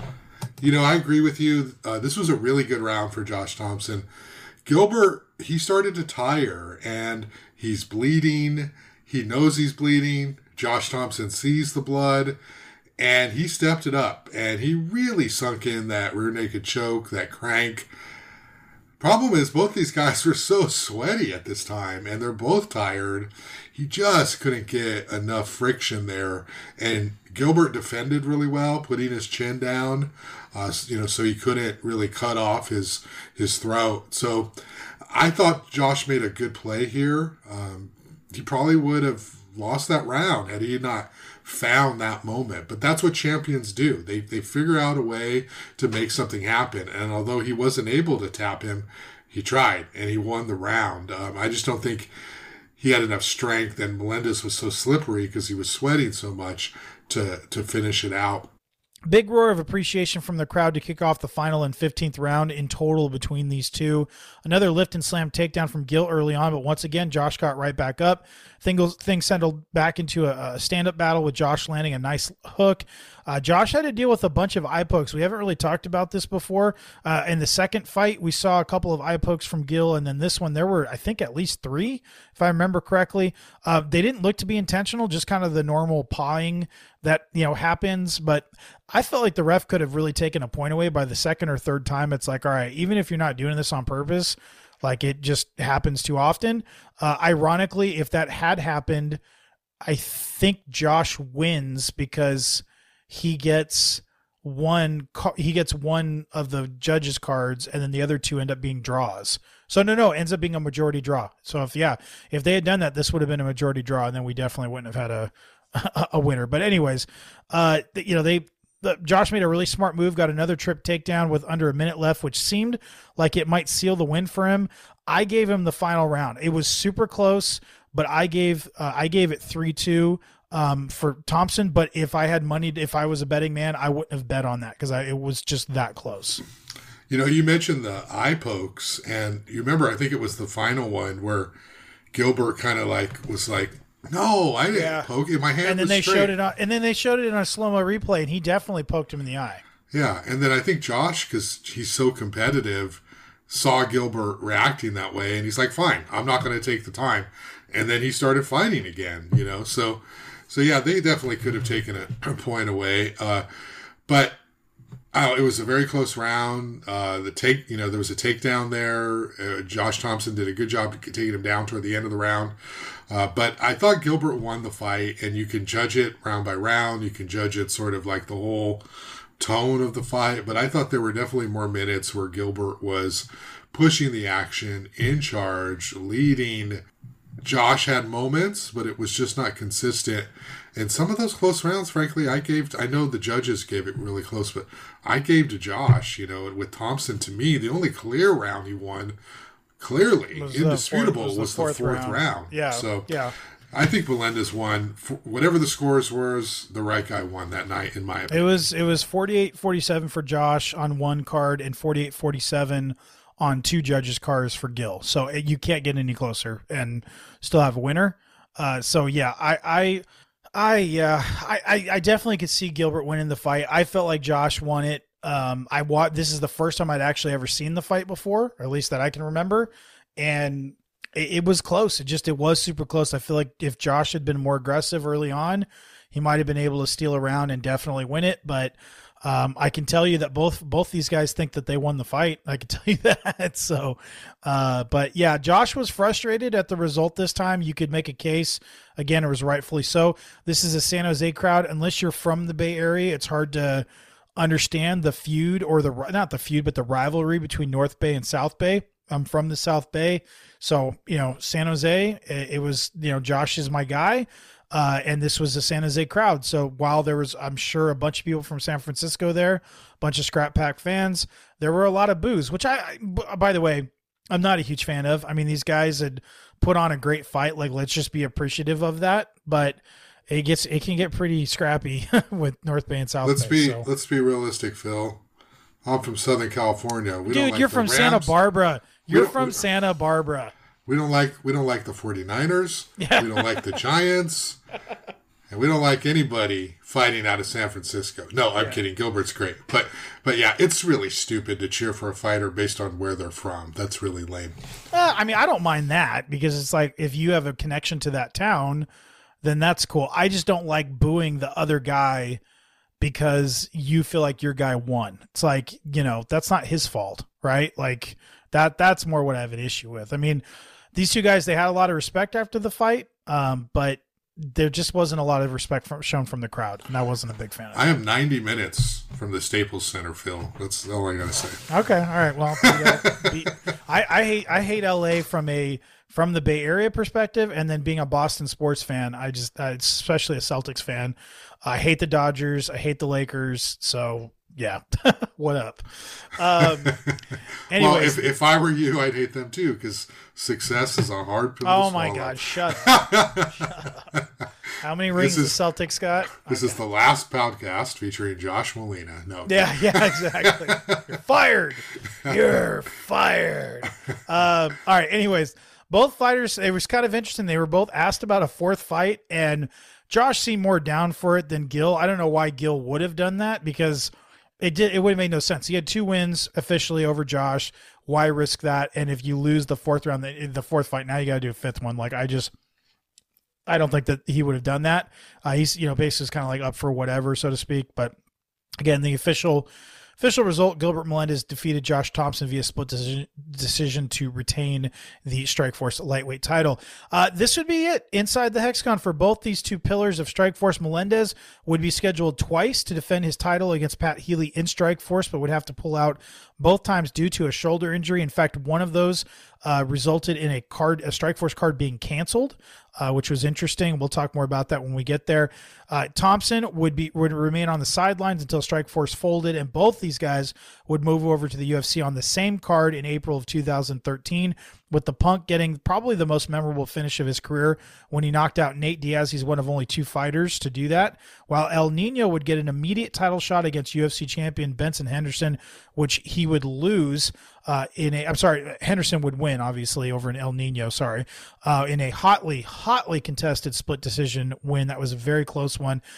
You know, I agree with you. Uh, this was a really good round for Josh Thompson. Gilbert, he started to tire, and he's bleeding. He knows he's bleeding. Josh Thompson sees the blood, and he stepped it up, and he really sunk in that rear naked choke, that crank. Problem is, both these guys were so sweaty at this time, and they're both tired. He just couldn't get enough friction there, and Gilbert defended really well, putting his chin down, uh, you know, so he couldn't really cut off his his throat. So I thought Josh made a good play here. Um, he probably would have lost that round had he not found that moment. But that's what champions do. They they figure out a way to make something happen. And although he wasn't able to tap him, he tried, and he won the round. Um, I just don't think he had enough strength, and Melendez was so slippery because he was sweating so much to to finish it out. Big roar of appreciation from the crowd to kick off the final and fifteenth round in total between these two. Another lift and slam takedown from Gil early on, but once again, Josh got right back up. Things, things settled back into a, a stand-up battle with Josh landing a nice hook. Uh, Josh had to deal with a bunch of eye pokes. We haven't really talked about this before. Uh, in the second fight, we saw a couple of eye pokes from Gil, and then this one, there were, I think, at least three, if I remember correctly. Uh, they didn't look to be intentional, just kind of the normal pawing that, you know, happens. But I felt like the ref could have really taken a point away by the second or third time. It's like, all right, even if you're not doing this on purpose, like it just happens too often. Uh, ironically, if that had happened, I think Josh wins because he gets one, he gets one of the judges' cards, and then the other two end up being draws. So no, no, it ends up being a majority draw. So if, yeah, if they had done that, this would have been a majority draw, and then we definitely wouldn't have had a, a winner. But anyways, uh, you know, they, the, Josh made a really smart move, got another trip takedown with under a minute left, which seemed like it might seal the win for him. I gave him the final round. It was super close, but I gave, uh, I gave it three two. Um, for Thompson, but if I had money, if I was a betting man, I wouldn't have bet on that because it was just that close. You know, you mentioned the eye pokes, and you remember, I think it was the final one where Gilbert kind of like was like, "No, I didn't yeah. poke it. My hand." And then was they straight. showed it on, and then they showed it on a slow mo replay, and he definitely poked him in the eye. Yeah, and then I think Josh, because he's so competitive, saw Gilbert reacting that way, and he's like, "Fine, I'm not going to take the time." And then he started fighting again. You know, so. So, yeah, they definitely could have taken a, a point away. Uh, but Oh, it was a very close round. Uh, the take, you know, there was a takedown there. Uh, Josh Thompson did a good job taking him down toward the end of the round. Uh, but I thought Gilbert won the fight, and you can judge it round by round. You can judge it sort of like the whole tone of the fight. But I thought there were definitely more minutes where Gilbert was pushing the action, in charge, leading. Josh had moments, but it was just not consistent. And some of those close rounds, frankly, I gave, I know the judges gave it really close, but I gave to Josh, you know, with Thompson. To me, the only clear round he won, clearly, Was indisputable, the fourth, was, was the the fourth, fourth round. round. Yeah. So yeah. I think Melendez won. Whatever the scores were, the right guy won that night, in my opinion. It was, it was forty-eight forty-seven for Josh on one card and forty-eight forty-seven on two judges' cards for Gil. So it, you can't get any closer and still have a winner. Uh, so yeah, I, I, I, yeah, I, I definitely could see Gilbert winning the fight. I felt like Josh won it. Um, I wa- This is the first time I'd actually ever seen the fight before, or at least that I can remember. And it, it was close. It just, it was super close. I feel like if Josh had been more aggressive early on, he might've been able to steal around and definitely win it. But Um, I can tell you that both both these guys think that they won the fight. I can tell you that. So, uh, but yeah, Josh was frustrated at the result this time. You could make a case. Again, it was rightfully so. This is a San Jose crowd. Unless you're from the Bay Area, it's hard to understand the feud or the not the feud, but the rivalry between North Bay and South Bay. I'm from the South Bay, so you know San Jose. It, it was you know Josh is my guy. Uh, and this was a San Jose crowd. So while there was, I'm sure, a bunch of people from San Francisco there, a bunch of Scrap Pack fans, there were a lot of boos, which I, by the way, I'm not a huge fan of. I mean, these guys had put on a great fight. Like, let's just be appreciative of that. But it gets, it can get pretty scrappy with North Bay and South let's Bay. Be, so. Let's be realistic, Phil. I'm from Southern California. We Dude, don't like you're the from Rams. Santa Barbara. You're We- from we- Santa Barbara. We don't like we don't like the 49ers. Yeah. We don't like the Giants. And we don't like anybody fighting out of San Francisco. No, I'm Yeah. kidding. Gilbert's great. But but yeah, it's really stupid to cheer for a fighter based on where they're from. That's really lame. Uh, I mean, I don't mind that because it's like if you have a connection to that town, then that's cool. I just don't like booing the other guy because you feel like your guy won. It's like, you know, that's not his fault, right? Like that that's more what I have an issue with. I mean, these two guys, they had a lot of respect after the fight, um, but there just wasn't a lot of respect from, shown from the crowd, and I wasn't a big fan of it. I am ninety minutes from the Staples Center, Phil. That's all I gotta say. Okay, all right. Well, beat, I, I hate I hate L A from a from the Bay Area perspective, and then being a Boston sports fan, I just uh, especially a Celtics fan, I hate the Dodgers, I hate the Lakers. So yeah, what up? Um, anyways, Well, if, if I were you, I'd hate them too because success is a hard pill to oh my swallow. God, shut up! Shut up. How many rings This is- the Celtics got? This is the last podcast featuring Josh Molina. No, Yeah, yeah, exactly. You're fired. You're fired. Um, all right. Anyways, both fighters, it was kind of interesting. They were both asked about a fourth fight, and Josh seemed more down for it than Gil. I don't know why Gil would have done that because it did. It would have made no sense. He had two wins officially over Josh. Why risk that? And if you lose the fourth round, the, the fourth fight, now you got to do a fifth one. Like I just. I don't think that he would have done that. Uh, he's, you know, basically kind of like up for whatever, so to speak. But again, the official official result, Gilbert Melendez defeated Josh Thompson via split decision, decision to retain the Strikeforce lightweight title. Uh, this would be it inside the Hexagon for both these two pillars of Strikeforce. Melendez would be scheduled twice to defend his title against Pat Healy in Strikeforce, but would have to pull out both times due to a shoulder injury. In fact, one of those uh, resulted in a card, a Strikeforce card being canceled. Uh, which was interesting. We'll talk more about that when we get there. Uh, Thompson would be would remain on the sidelines until Strikeforce folded, and both these guys would move over to the U F C on the same card in April of two thousand thirteen, with the Punk getting probably the most memorable finish of his career when he knocked out Nate Diaz. He's one of only two fighters to do that, while El Nino would get an immediate title shot against U F C champion Benson Henderson, which he would lose uh, in a, I'm sorry, Henderson would win, obviously, over an El Nino, sorry, uh, in a hotly, hotly contested split decision win. That was a very close one.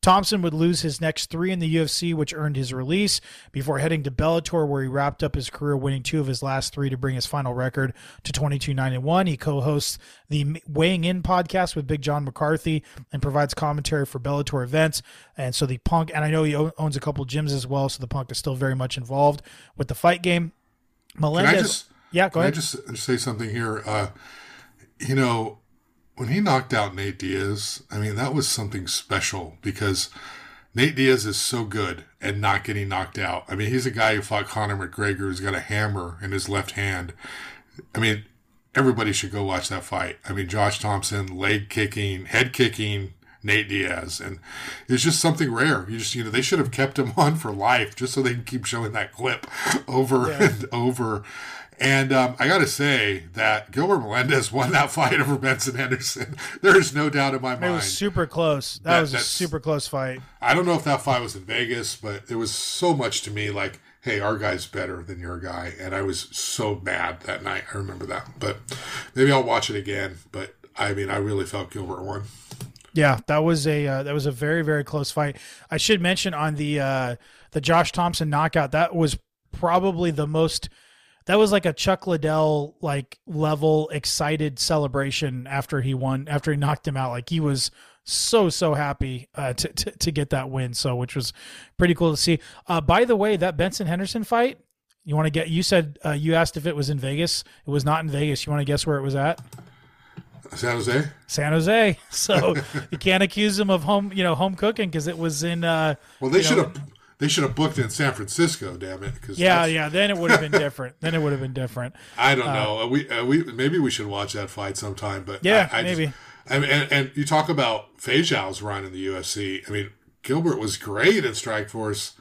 Thompson would lose his next three in the U F C, which earned his release, before heading to Bellator, where he wrapped up his career winning two of his last three to bring his final record to twenty-two nine and one. He co-hosts the Weighing In podcast with Big John McCarthy and provides commentary for Bellator events. And so the Punk, and I know he owns a couple gyms as well, so the Punk is still very much involved with the fight game. Melendez, can I just, yeah, go can ahead. I just say something here? Uh, you know, when he knocked out Nate Diaz, I mean, that was something special because Nate Diaz is so good at not getting knocked out. I mean, he's a guy who fought Conor McGregor who's got a hammer in his left hand. I mean, everybody should go watch that fight. I mean, Josh Thompson, leg kicking, head kicking Nate Diaz. And it's just something rare. You just, you know, they should have kept him on for life just so they can keep showing that clip over yeah. and over. And um, I got to say that Gilbert Melendez won that fight over Benson Henderson. There is no doubt in my mind. It was super close. That, that was a super close fight. I don't know if that fight was in Vegas, but it was so much to me like, hey, our guy's better than your guy. And I was so mad that night. I remember that. But maybe I'll watch it again. But, I mean, I really felt Gilbert won. Yeah, that was a uh, that was a very, very close fight. I should mention on the uh, the Josh Thompson knockout, that was probably the most – that was like a Chuck Liddell like level excited celebration after he won, after he knocked him out. Like he was so, so happy uh, to, to, to get that win. So, which was pretty cool to see. Uh, by the way, that Benson Henderson fight, you want to get, you said, uh, you asked if it was in Vegas. It was not in Vegas. You want to guess where it was at? San Jose? San Jose. So you can't accuse him of home, you know, home cooking because it was in, uh, well, they should have, They should have booked in San Francisco, damn it. Cause yeah, yeah. Then it would have been different. Then it would have been different. I don't uh, know. We uh, we maybe we should watch that fight sometime. But yeah, I, I maybe. Just, I mean, and, and you talk about Feijiao's run in the U F C. I mean, Gilbert was great in Strikeforce.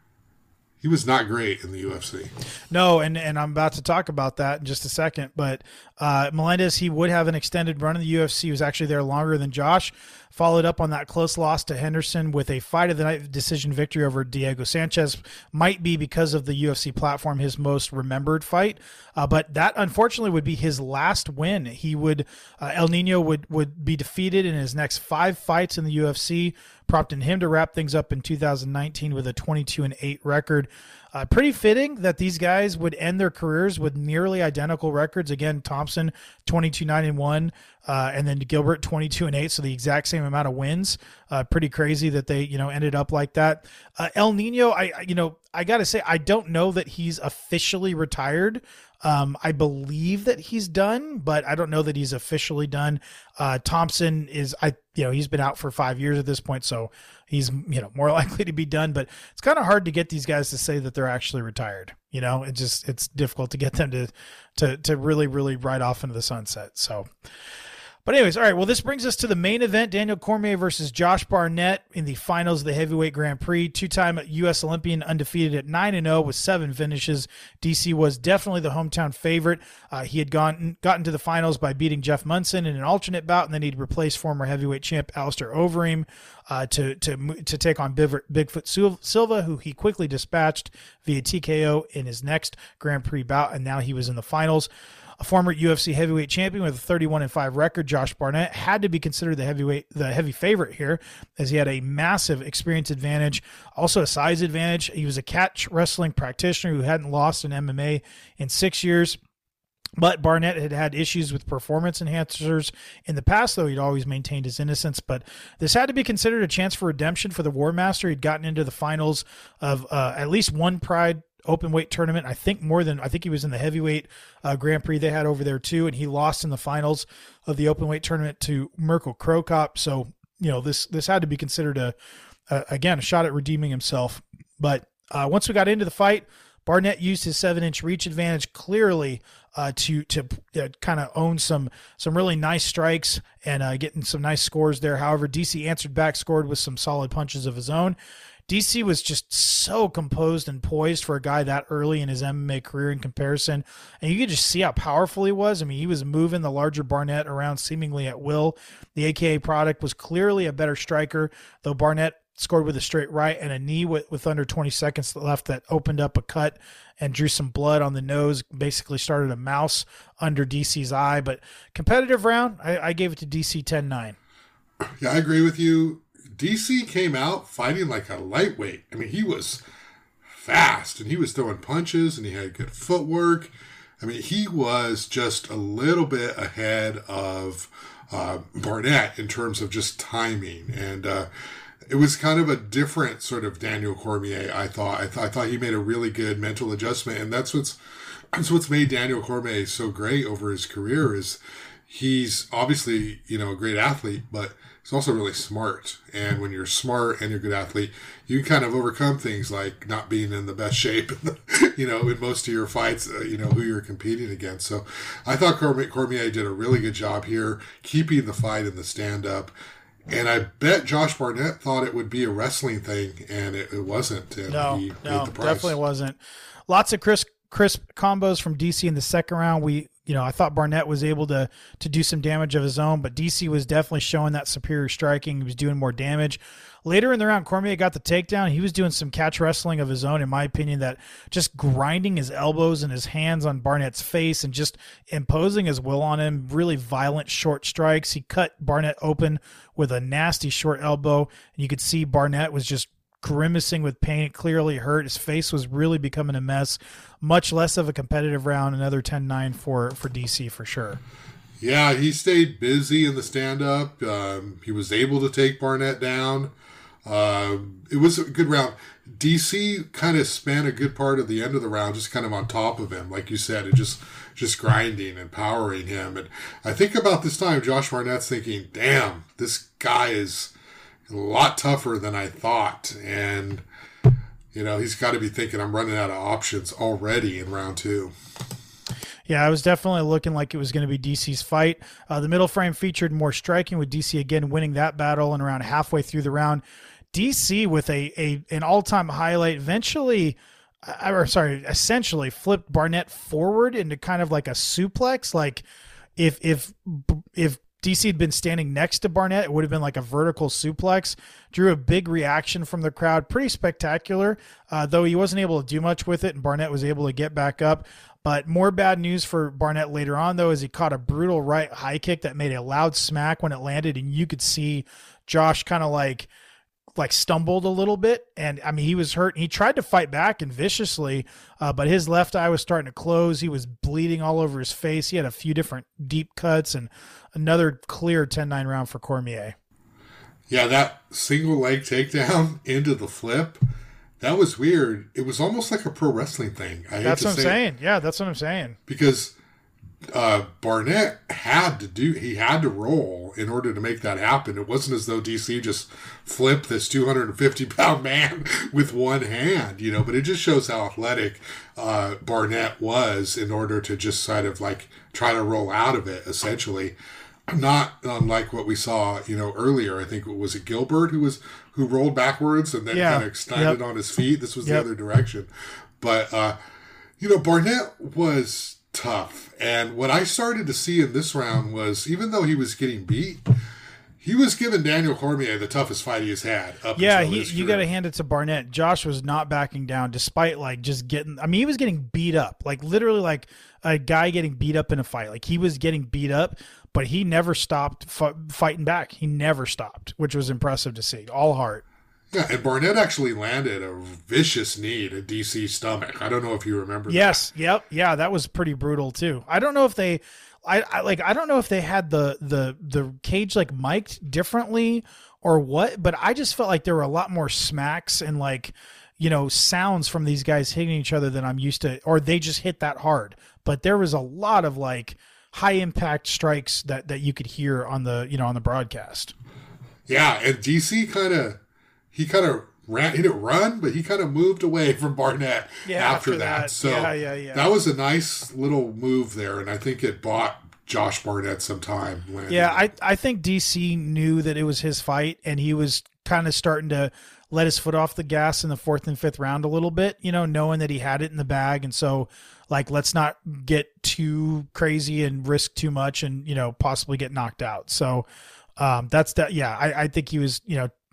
He was not great in the U F C. No, and, and I'm about to talk about that in just a second. But uh, Melendez, he would have an extended run in the U F C. He was actually there longer than Josh. Followed up on that close loss to Henderson with a fight of the night decision victory over Diego Sanchez. Might be because of the U F C platform his most remembered fight. Uh, but that, unfortunately, would be his last win. He would uh, El Nino would, would be defeated in his next five fights in the U F C, prompting him to wrap things up in two thousand nineteen with a twenty-two and eight record. Uh, pretty fitting that these guys would end their careers with nearly identical records. Again, Thompson twenty-two nine and one, uh, and then Gilbert twenty-two and eight, so the exact same amount of wins. Uh, pretty crazy that they, you know, ended up like that. Uh, El Nino, I, you know, I got to say, I don't know that he's officially retired. Um, I believe that he's done, but I don't know that he's officially done. Uh, Thompson is, I, you know, he's been out for five years at this point, so he's, you know, more likely to be done, but it's kind of hard to get these guys to say that they're actually retired. You know, it just, it's difficult to get them to, to, to really, really ride off into the sunset. So, but anyways, all right, well, this brings us to the main event, Daniel Cormier versus Josh Barnett in the finals of the Heavyweight Grand Prix. Two-time U S Olympian, undefeated at nine and oh with seven finishes. D C was definitely the hometown favorite. Uh, he had gone, gotten to the finals by beating Jeff Munson in an alternate bout, and then he'd replaced former heavyweight champ Alistair Overeem uh, to, to, to take on Bigfoot Silva, who he quickly dispatched via T K O in his next Grand Prix bout, and now he was in the finals. A former U F C heavyweight champion with a thirty-one and five record, Josh Barnett had to be considered the heavyweight, the heavy favorite here, as he had a massive experience advantage, also a size advantage. He was a catch wrestling practitioner who hadn't lost in M M A in six years. But Barnett had had issues with performance enhancers in the past, though he'd always maintained his innocence. But this had to be considered a chance for redemption for the War Master. He'd gotten into the finals of uh, at least one Pride open weight tournament. I think more than, I think he was in the heavyweight uh, Grand Prix they had over there too. And he lost in the finals of the open weight tournament to Mirko Cro Cop. So, you know, this, this had to be considered a, a again, a shot at redeeming himself. But uh, once we got into the fight, Barnett used his seven inch reach advantage clearly uh, to, to uh, kind of own some, some really nice strikes and uh, getting some nice scores there. However, D C answered back, scored with some solid punches of his own. D C was just so composed and poised for a guy that early in his M M A career in comparison. And you could just see how powerful he was. I mean, he was moving the larger Barnett around seemingly at will. The A K A product was clearly a better striker, though Barnett scored with a straight right and a knee with, with under twenty seconds left that opened up a cut and drew some blood on the nose, basically started a mouse under D C's eye. But competitive round, I, I gave it to D C ten nine. Yeah, I agree with you. D C came out fighting like a lightweight. I mean, he was fast and he was throwing punches and he had good footwork. I mean, he was just a little bit ahead of uh, Barnett in terms of just timing. And uh, it was kind of a different sort of Daniel Cormier, I thought. I, th- I thought he made a really good mental adjustment. And that's what's, that's what's made Daniel Cormier so great over his career is he's obviously, you know, a great athlete, but he's also really smart. And when you're smart and you're a good athlete, you can kind of overcome things like not being in the best shape, you know, in most of your fights, uh, you know, who you're competing against. So I thought Cormier, Cormier did a really good job here, keeping the fight in the stand-up. And I bet Josh Barnett thought it would be a wrestling thing, and it, it wasn't. And no, he no, paid the price. Definitely wasn't. Lots of crisp, crisp combos from D C in the second round. We, you know, I thought Barnett was able to to do some damage of his own, but D C was definitely showing that superior striking. He was doing more damage. Later in the round, Cormier got the takedown. He was doing some catch wrestling of his own, in my opinion, that just grinding his elbows and his hands on Barnett's face and just imposing his will on him. Really violent short strikes. He cut Barnett open with a nasty short elbow, and you could see Barnett was just grimacing with pain. It clearly hurt. His face was really becoming a mess. Much less of a competitive round. Another ten nine for, for D C for sure. Yeah, he stayed busy in the stand-up. Um, he was able to take Barnett down. Um, it was a good round. D C kind of spent a good part of the end of the round just kind of on top of him, like you said, and just just grinding and powering him. And I think about this time, Josh Barnett's thinking, damn, this guy is a lot tougher than I thought. And, you know, he's got to be thinking, I'm running out of options already in round two. Yeah, I was definitely looking like it was going to be D C's fight. Uh, the middle frame featured more striking, with D C again winning that battle, and around halfway through the round, D C with a, a an all-time highlight eventually, uh, or sorry, essentially flipped Barnett forward into kind of like a suplex. Like if if if D C had been standing next to Barnett, it would have been like a vertical suplex. Drew a big reaction from the crowd. Pretty spectacular, uh, though he wasn't able to do much with it, and Barnett was able to get back up. But more bad news for Barnett later on, though, as he caught a brutal right high kick that made a loud smack when it landed, and you could see Josh kind of like like stumbled a little bit. And, I mean, he was hurt. He tried to fight back and viciously, uh, but his left eye was starting to close. He was bleeding all over his face. He had a few different deep cuts, and another clear ten nine round for Cormier. Yeah, that single leg takedown into the flip, that was weird. It was almost like a pro wrestling thing. I That's hate to what I'm say saying. it, Yeah, that's what I'm saying. because uh, Barnett had to do, he had to roll in order to make that happen. It wasn't as though D C just flipped this two hundred fifty pound man with one hand, you know, but it just shows how athletic uh, Barnett was in order to just sort of like try to roll out of it, essentially. Not unlike what we saw, you know, earlier. I think it was it Gilbert who was who rolled backwards and then Yeah. kind of extended Yep. on his feet. This was Yep. the other direction. But uh, you know, Barnett was tough, and what I started to see in this round was, even though he was getting beat, he was giving Daniel Cormier the toughest fight he has had. Up Yeah, until he, this you career. got to hand it to Barnett. Josh was not backing down despite like just getting, I mean, he was getting beat up, like literally like a guy getting beat up in a fight. Like he was getting beat up, but he never stopped f- fighting back. He never stopped, which was impressive to see. All heart. Yeah, and Barnett actually landed a vicious knee to D C's stomach. I don't know if you remember that. Yes. Yep. Yeah. That was pretty brutal too. I don't know if they, I, I like, I don't know if they had the, the, the cage like mic'd differently or what, but I just felt like there were a lot more smacks and like, you know, sounds from these guys hitting each other than I'm used to, or they just hit that hard. But there was a lot of like high impact strikes that, that you could hear on the, you know, on the broadcast. Yeah, and D C kind of, he kind of ran, he didn't run, but he kind of moved away from Barnett Yeah, after, after that. that. So Yeah, yeah, yeah. that was a nice little move there, and I think it bought Josh Barnett some time. landing Yeah, it. I, I think D C knew that it was his fight, and he was kind of starting to let his foot off the gas in the fourth and fifth round a little bit, you know, knowing that he had it in the bag. And so, like, let's not get too crazy and risk too much and, you know, possibly get knocked out. So um, that's that. Yeah, I, I think he was, you know,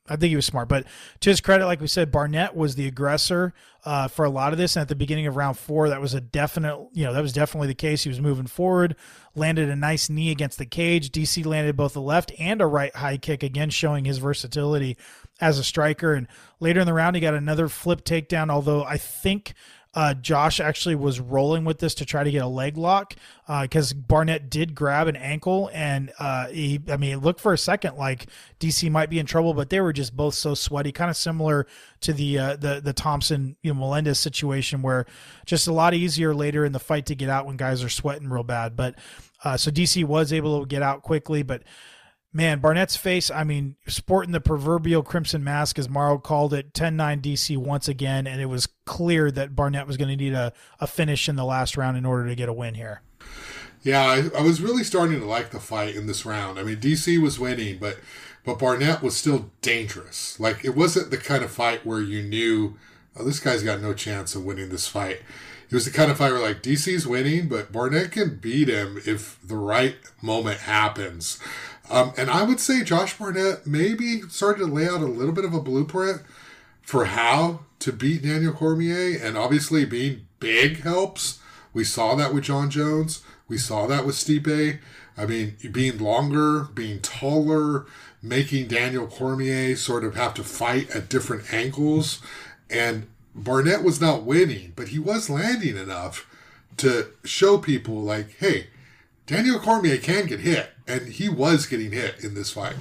I think he was smart. But to his credit, like we said, Barnett was the aggressor uh, for a lot of this. And at the beginning of round four, that was a definite, you know, that was definitely the case. He was moving forward, landed a nice knee against the cage. D C landed both a left and a right high kick, again showing his versatility as a striker. And later in the round, he got another flip takedown, although I think Uh, Josh actually was rolling with this to try to get a leg lock because uh, Barnett did grab an ankle, and uh, he, I mean, it looked for a second like D C might be in trouble, but they were just both so sweaty, kind of similar to the uh, the the Thompson, you know, Melendez situation, where just a lot easier later in the fight to get out when guys are sweating real bad. But uh, so D C was able to get out quickly, but. Man, Barnett's face, I mean, sporting the proverbial crimson mask, as Morrow called it, ten nine D C once again, and it was clear that Barnett was going to need a, a finish in the last round in order to get a win here. Yeah, I, I was really starting to like the fight in this round. I mean, D C was winning, but but Barnett was still dangerous. Like, it wasn't the kind of fight where you knew, oh, this guy's got no chance of winning this fight. It was the kind of fight where, like, D C's winning, but Barnett can beat him if the right moment happens. Um, and I would say Josh Barnett maybe started to lay out a little bit of a blueprint for how to beat Daniel Cormier. And obviously being big helps. We saw that with John Jones. We saw that with Stipe. I mean, being longer, being taller, making Daniel Cormier sort of have to fight at different angles. And Barnett was not winning, but he was landing enough to show people like, hey, Daniel Cormier can get hit, and he was getting hit in this fight.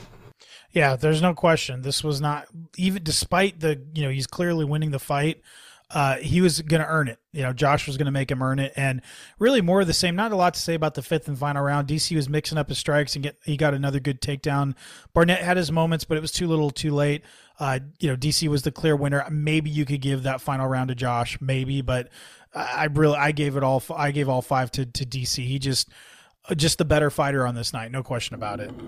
Yeah, there's no question. This was not, even despite the, you know, he's clearly winning the fight, uh, he was going to earn it. You know, Josh was going to make him earn it, and really more of the same. Not a lot to say about the fifth and final round. D C was mixing up his strikes, and get he got another good takedown. Barnett had his moments, but it was too little too late. Uh, you know, D C was the clear winner. Maybe you could give that final round to Josh, maybe, but I really, I gave it all, I gave all five to, to D C. He just, just the better fighter on this night. No question about it.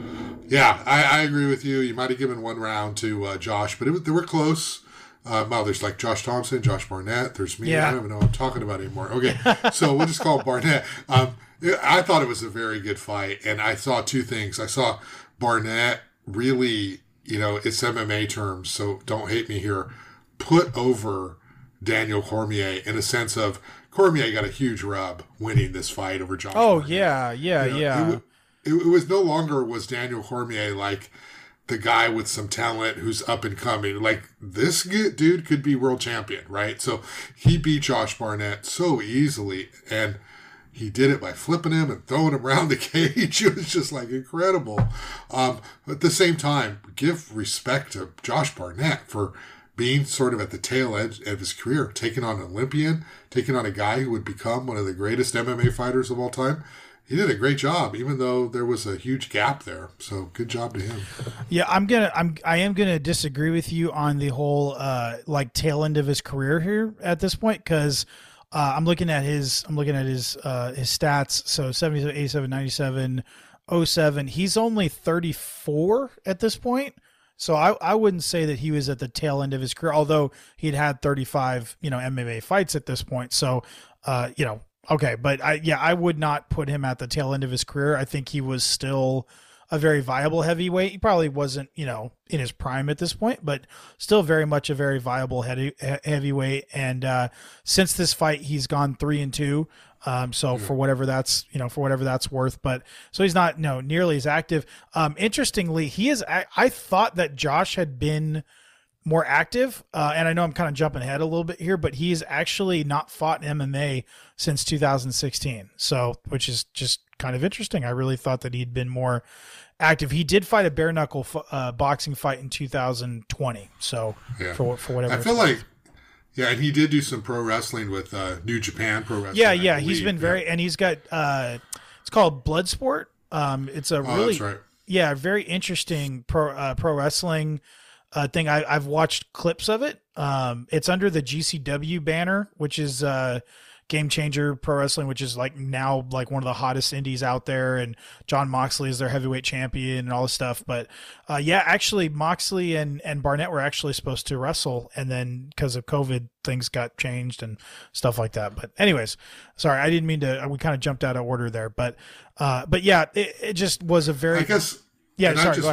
Yeah, I, I agree with you. You might have given one round to uh, Josh, but it was, they were close. Uh, well, there's like Josh Thompson, Josh Barnett. There's me. Yeah. I don't even know what I'm talking about anymore. Okay, so we'll just call it Barnett. Um, I thought it was a very good fight, and I saw two things. I saw Barnett really, you know, it's M M A terms, so don't hate me here, put over Daniel Cormier in a sense of Cormier got a huge rub winning this fight over Josh. Oh, Barnett. yeah, yeah, you know, yeah. It, it, it was no longer was Daniel Cormier like the guy with some talent who's up and coming. Like, this dude could be world champion, right? So he beat Josh Barnett so easily, and he did it by flipping him and throwing him around the cage. It was just like incredible. Um, at the same time, give respect to Josh Barnett for being sort of at the tail edge of his career, taking on an Olympian, taking on a guy who would become one of the greatest M M A fighters of all time. He did a great job, even though there was a huge gap there. So good job to him. Yeah, I'm gonna, I'm, I am gonna disagree with you on the whole uh, like tail end of his career here at this point, because uh, I'm looking at his, I'm looking at his uh, his stats. So seventy-seven, eighty-seven, ninety-seven, oh seven. He's only thirty-four at this point. So I, I wouldn't say that he was at the tail end of his career, although he'd had thirty-five, you know, M M A fights at this point. So, uh, you know. Okay, but I yeah, I would not put him at the tail end of his career. I think he was still a very viable heavyweight. He probably wasn't, you know, in his prime at this point, but still very much a very viable heavy, heavyweight. And uh, since this fight, he's gone three and two. Um, so mm-hmm. for whatever that's, you know, for whatever that's worth, but so he's not, no, nearly as active. Um, interestingly, he is, I, I thought that Josh had been more active. Uh, and I know I'm kind of jumping ahead a little bit here, but he's actually not fought M M A since two thousand sixteen. So, which is just kind of interesting. I really thought that he'd been more active. He did fight a bare knuckle uh, boxing fight in two thousand twenty. So yeah. for, for whatever. I feel like, yeah. And he did do some pro wrestling with uh, New Japan Pro Wrestling. Yeah. Yeah. He's been very, yeah. and he's got, uh, it's called Bloodsport. Um, it's a oh, really, that's right. yeah, very interesting pro, uh, pro wrestling Uh, thing. I, I've watched clips of it. Um, it's under the G C W banner, which is uh, Game Changer Pro Wrestling, which is like now like one of the hottest indies out there. And John Moxley is their heavyweight champion and all this stuff. But uh, yeah, actually Moxley and, and Barnett were actually supposed to wrestle. And then because of COVID, things got changed and stuff like that. But anyways, sorry, I didn't mean to, we kind of jumped out of order there. But uh, but yeah, it, it just was a very, I guess, yeah, sorry, just, go ahead.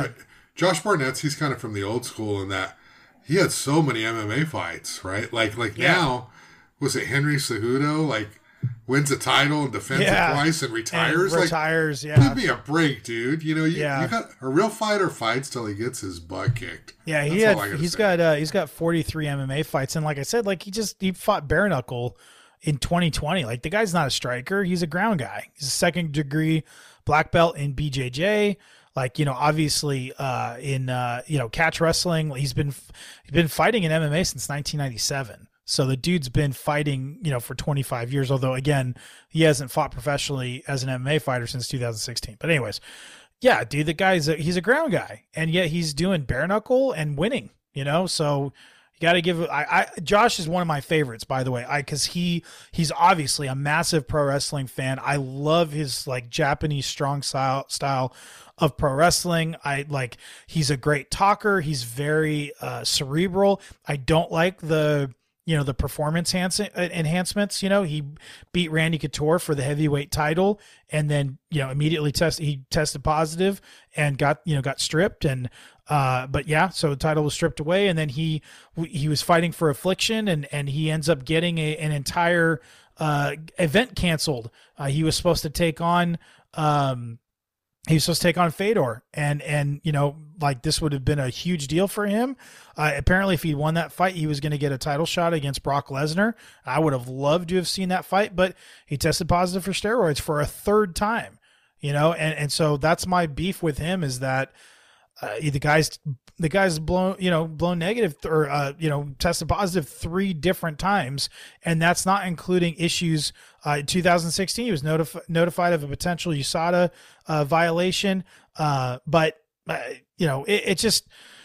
Josh Barnett's, he's kind of from the old school in that he had so many M M A fights, right? Like, like yeah. now, was it Henry Cejudo? Like, wins a title and defends yeah. it twice and retires. And retires, like, yeah. Give me a break, dude. You know, you, yeah. you got a real fighter fights till he gets his butt kicked. Yeah, he That's had. He's say. got. Uh, he's got forty-three M M A fights, and like I said, like he just he fought bare knuckle in twenty twenty. Like the guy's not a striker; he's a ground guy. He's a second degree black belt in B J J. Like, you know, obviously uh, in uh, you know catch wrestling, he's been he's been fighting in M M A since nineteen ninety-seven. So the dude's been fighting, you know, for twenty-five years, although, again, he hasn't fought professionally as an M M A fighter since two thousand sixteen. But anyways, yeah, dude, the guy's a, he's a ground guy, and yet he's doing bare knuckle and winning, you know? So you got to give I, I Josh is one of my favorites, by the way, I because he he's obviously a massive pro wrestling fan. I love his, like, Japanese strong style style of pro wrestling. I like he's a great talker. He's very uh, cerebral. I don't like the... you know, the performance enhancements. You know, he beat Randy Couture for the heavyweight title, and then, you know, immediately test he tested positive and got, you know, got stripped. And, uh, but yeah, so the title was stripped away, and then he, he was fighting for Affliction, and, and he ends up getting a, an entire, uh, event canceled. Uh, he was supposed to take on, um, he was supposed to take on Fedor, and, and, you know, like this would have been a huge deal for him. Uh, apparently if he won that fight, he was going to get a title shot against Brock Lesnar. I would have loved to have seen that fight, but he tested positive for steroids for a third time, you know? And, and so that's my beef with him, is that, uh, the guy's, the guy's blown, you know, blown negative or, uh, you know, tested positive three different times. And that's not including issues. Uh, in two thousand sixteen, he was notif- notified of a potential U S A D A uh, violation. Uh, but, uh, you know, it, it just,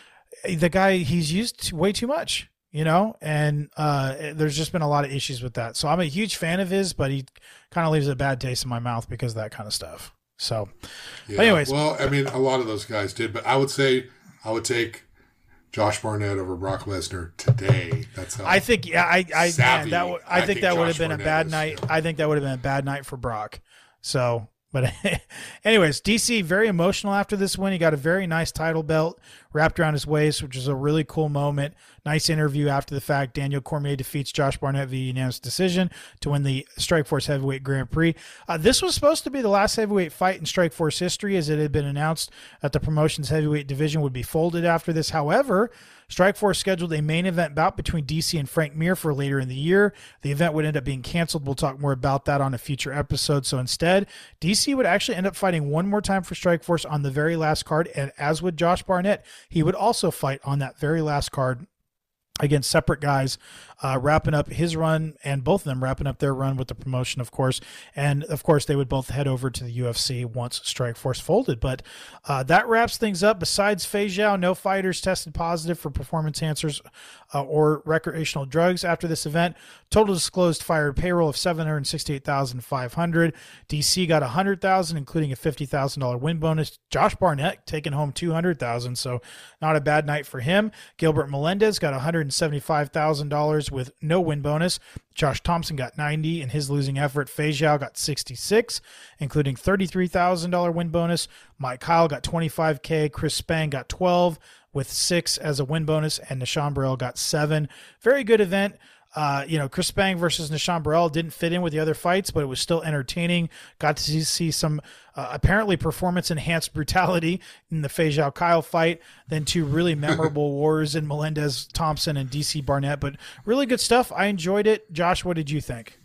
the guy, he's used way too much, you know, and uh, there's just been a lot of issues with that. So I'm a huge fan of his, but he kind of leaves a bad taste in my mouth because of that kind of stuff. So, yeah. But anyways. Well, I mean, a lot of those guys did, but I would say I would take Josh Barnett over Brock Lesnar today. That's how I think, yeah, I, I, man, that w- I, I think, think that would have been Barnett a bad is, night. Yeah. I think that would have been a bad night for Brock. So, but anyways, D C very emotional after this win. He got a very nice title belt wrapped around his waist, which is a really cool moment. Nice interview after the fact. Daniel Cormier defeats Josh Barnett via unanimous decision to win the Strikeforce Heavyweight Grand Prix. Uh, this was supposed to be the last heavyweight fight in Strikeforce history, as it had been announced that the promotion's heavyweight division would be folded after this. However, Strikeforce scheduled a main event bout between D C and Frank Mir for later in the year. The event would end up being canceled. We'll talk more about that on a future episode. So instead, D C would actually end up fighting one more time for Strikeforce on the very last card, and as would Josh Barnett, he would also fight on that very last card against separate guys, uh, wrapping up his run, and both of them wrapping up their run with the promotion, of course. And of course, they would both head over to the U F C once Strikeforce folded. But uh, that wraps things up. Besides Fei Zhao, no fighters tested positive for performance enhancers uh, or recreational drugs after this event. Total disclosed fired payroll of seven hundred sixty-eight thousand five hundred dollars. D C got one hundred thousand dollars, including a fifty thousand dollars win bonus. Josh Barnett taking home two hundred thousand dollars, so not a bad night for him. Gilbert Melendez got one hundred seventy-five thousand dollars with no win bonus. Josh Thompson got ninety in his losing effort. Fei Zhao got sixty-six, including thirty-three thousand dollars win bonus. Mike Kyle got twenty-five K. Chris Spang got twelve with six as a win bonus, and Nishan Burrell got seven. Very good event. Uh, you know, Chris Spang versus Nishan Burrell didn't fit in with the other fights, but it was still entertaining. Got to see, see some uh, apparently performance-enhanced brutality in the Fei Zhao Kyle fight. Then two really memorable wars in Melendez Thompson and D C Barnett. But really good stuff. I enjoyed it. Josh, what did you think?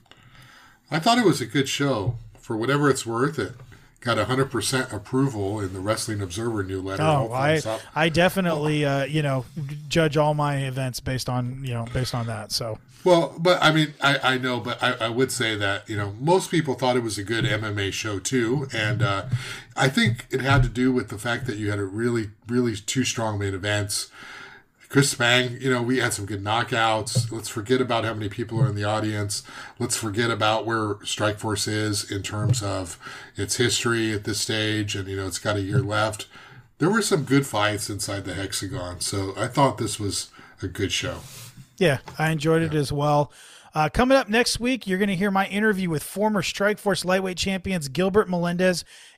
I thought it was a good show. For whatever it's worth, it got one hundred percent approval in the Wrestling Observer newsletter. Oh, I, I definitely, uh, you know, judge all my events based on, you know, based on that. So. Well, but I mean, I, I know, but I, I would say that, you know, most people thought it was a good M M A show too. And uh, I think it had to do with the fact that you had a really, really two strong main events. Chris Spang, you know, we had some good knockouts. Let's forget about how many people are in the audience. Let's forget about where Strikeforce is in terms of its history at this stage. And, you know, it's got a year left. There were some good fights inside the Hexagon. So I thought this was a good show. Yeah, I enjoyed it as well. Uh, coming up next week, you're going to hear my interview with former Strikeforce lightweight champions Gilbert Melendez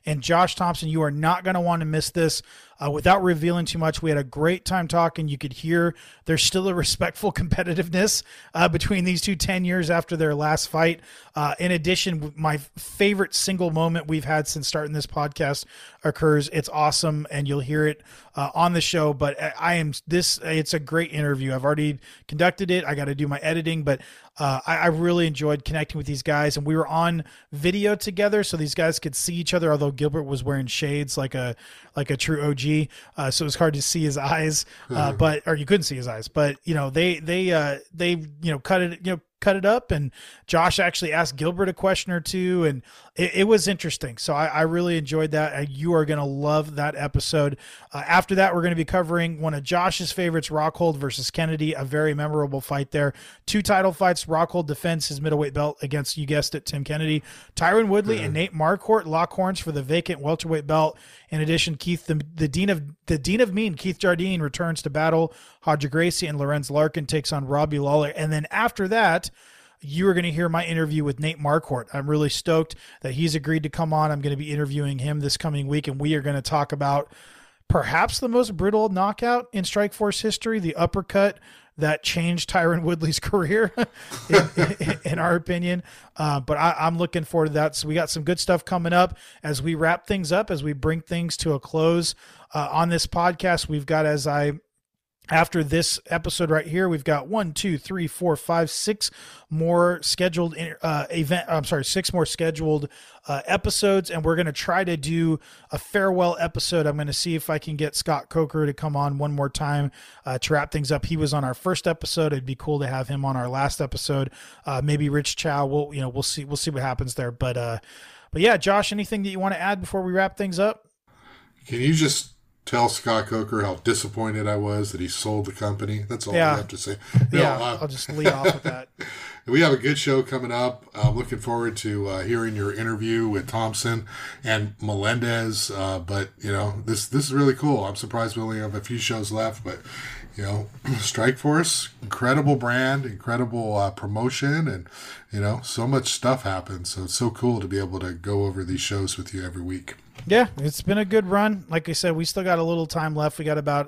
and Josh Thompson. You are not going to want to miss this. Uh, without revealing too much, we had a great time talking. You could hear there's still a respectful competitiveness uh, between these two ten years after their last fight. Uh, in addition, my favorite single moment we've had since starting this podcast occurs. It's awesome, and you'll hear it uh, on the show. But I am this. It's a great interview. I've already conducted it. I got to do my editing, but uh, I, I really enjoyed connecting with these guys, and we were on video together, so these guys could see each other. Although Gilbert was wearing shades like a like a true O G. Uh, so it was hard to see his eyes, uh, mm-hmm. but or you couldn't see his eyes. But you know, they they uh, they you know cut it you know cut it up, and Josh actually asked Gilbert a question or two, and it, it was interesting. So I, I really enjoyed that. And you are going to love that episode. Uh, after that, we're going to be covering one of Josh's favorites, Rockhold versus Kennedy, a very memorable fight there. Two title fights. Rockhold defends his middleweight belt against, you guessed it, Tim Kennedy. Tyron Woodley mm-hmm. and Nate Marquardt lock horns for the vacant welterweight belt. In addition, Keith, the, the dean of the dean of mean, Keith Jardine, returns to battle. Hodger Gracie and Lorenz Larkin takes on Robbie Lawler. And then after that, you are going to hear my interview with Nate Marquardt. I'm really stoked that he's agreed to come on. I'm going to be interviewing him this coming week, and we are going to talk about perhaps the most brutal knockout in Strikeforce history, the uppercut that changed Tyron Woodley's career, in, in, in our opinion. Uh, but I, I'm looking forward to that. So we got some good stuff coming up as we wrap things up, as we bring things to a close uh, on this podcast. We've got, as I After this episode right here, we've got one, two, three, four, five, six more scheduled uh, event. I'm sorry, six more scheduled uh, episodes, and we're going to try to do a farewell episode. I'm going to see if I can get Scott Coker to come on one more time uh, to wrap things up. He was on our first episode. It'd be cool to have him on our last episode. Uh, maybe Rich Chow. We'll you know we'll see we'll see what happens there. But uh, but yeah, Josh, anything that you want to add before we wrap things up? Can you just tell Scott Coker how disappointed I was that he sold the company? That's all yeah. I have to say. You yeah, know, uh, I'll just lead off with that. We have a good show coming up. I'm looking forward to uh, hearing your interview with Thompson and Melendez. Uh, but, you know, this this is really cool. I'm surprised we only have a few shows left. But, you know, Strikeforce, incredible brand, incredible uh, promotion, and, you know, so much stuff happens. So it's so cool to be able to go over these shows with you every week. Yeah, it's been a good run. Like I said, we still got a little time left. We got about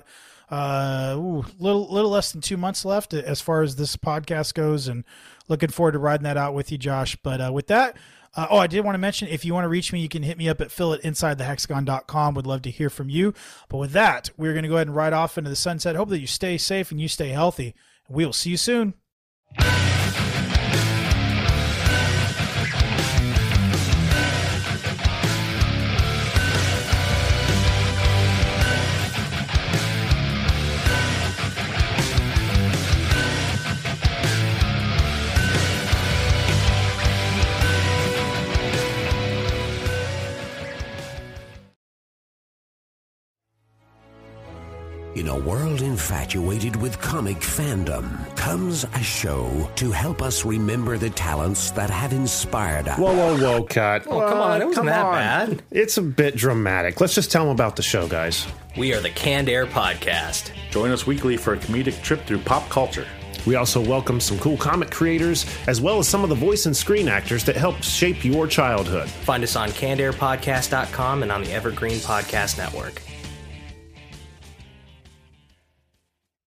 uh, ooh, little little less than two months left as far as this podcast goes, and looking forward to riding that out with you, Josh. But uh, with that, uh, oh, I did want to mention, if you want to reach me, you can hit me up at phil at inside the hexagon dot com. Would love to hear from you. But with that, we're going to go ahead and ride off into the sunset. Hope that you stay safe and you stay healthy. We'll see you soon. In a world infatuated with comic fandom comes a show to help us remember the talents that have inspired us. Whoa, whoa, whoa, cut. Oh, come on. It wasn't that on. bad. It's a bit dramatic. Let's just tell them about the show, guys. We are the Canned Air Podcast. Join us weekly for a comedic trip through pop culture. We also welcome some cool comic creators, as well as some of the voice and screen actors that helped shape your childhood. Find us on canned air podcast dot com and on the Evergreen Podcast Network.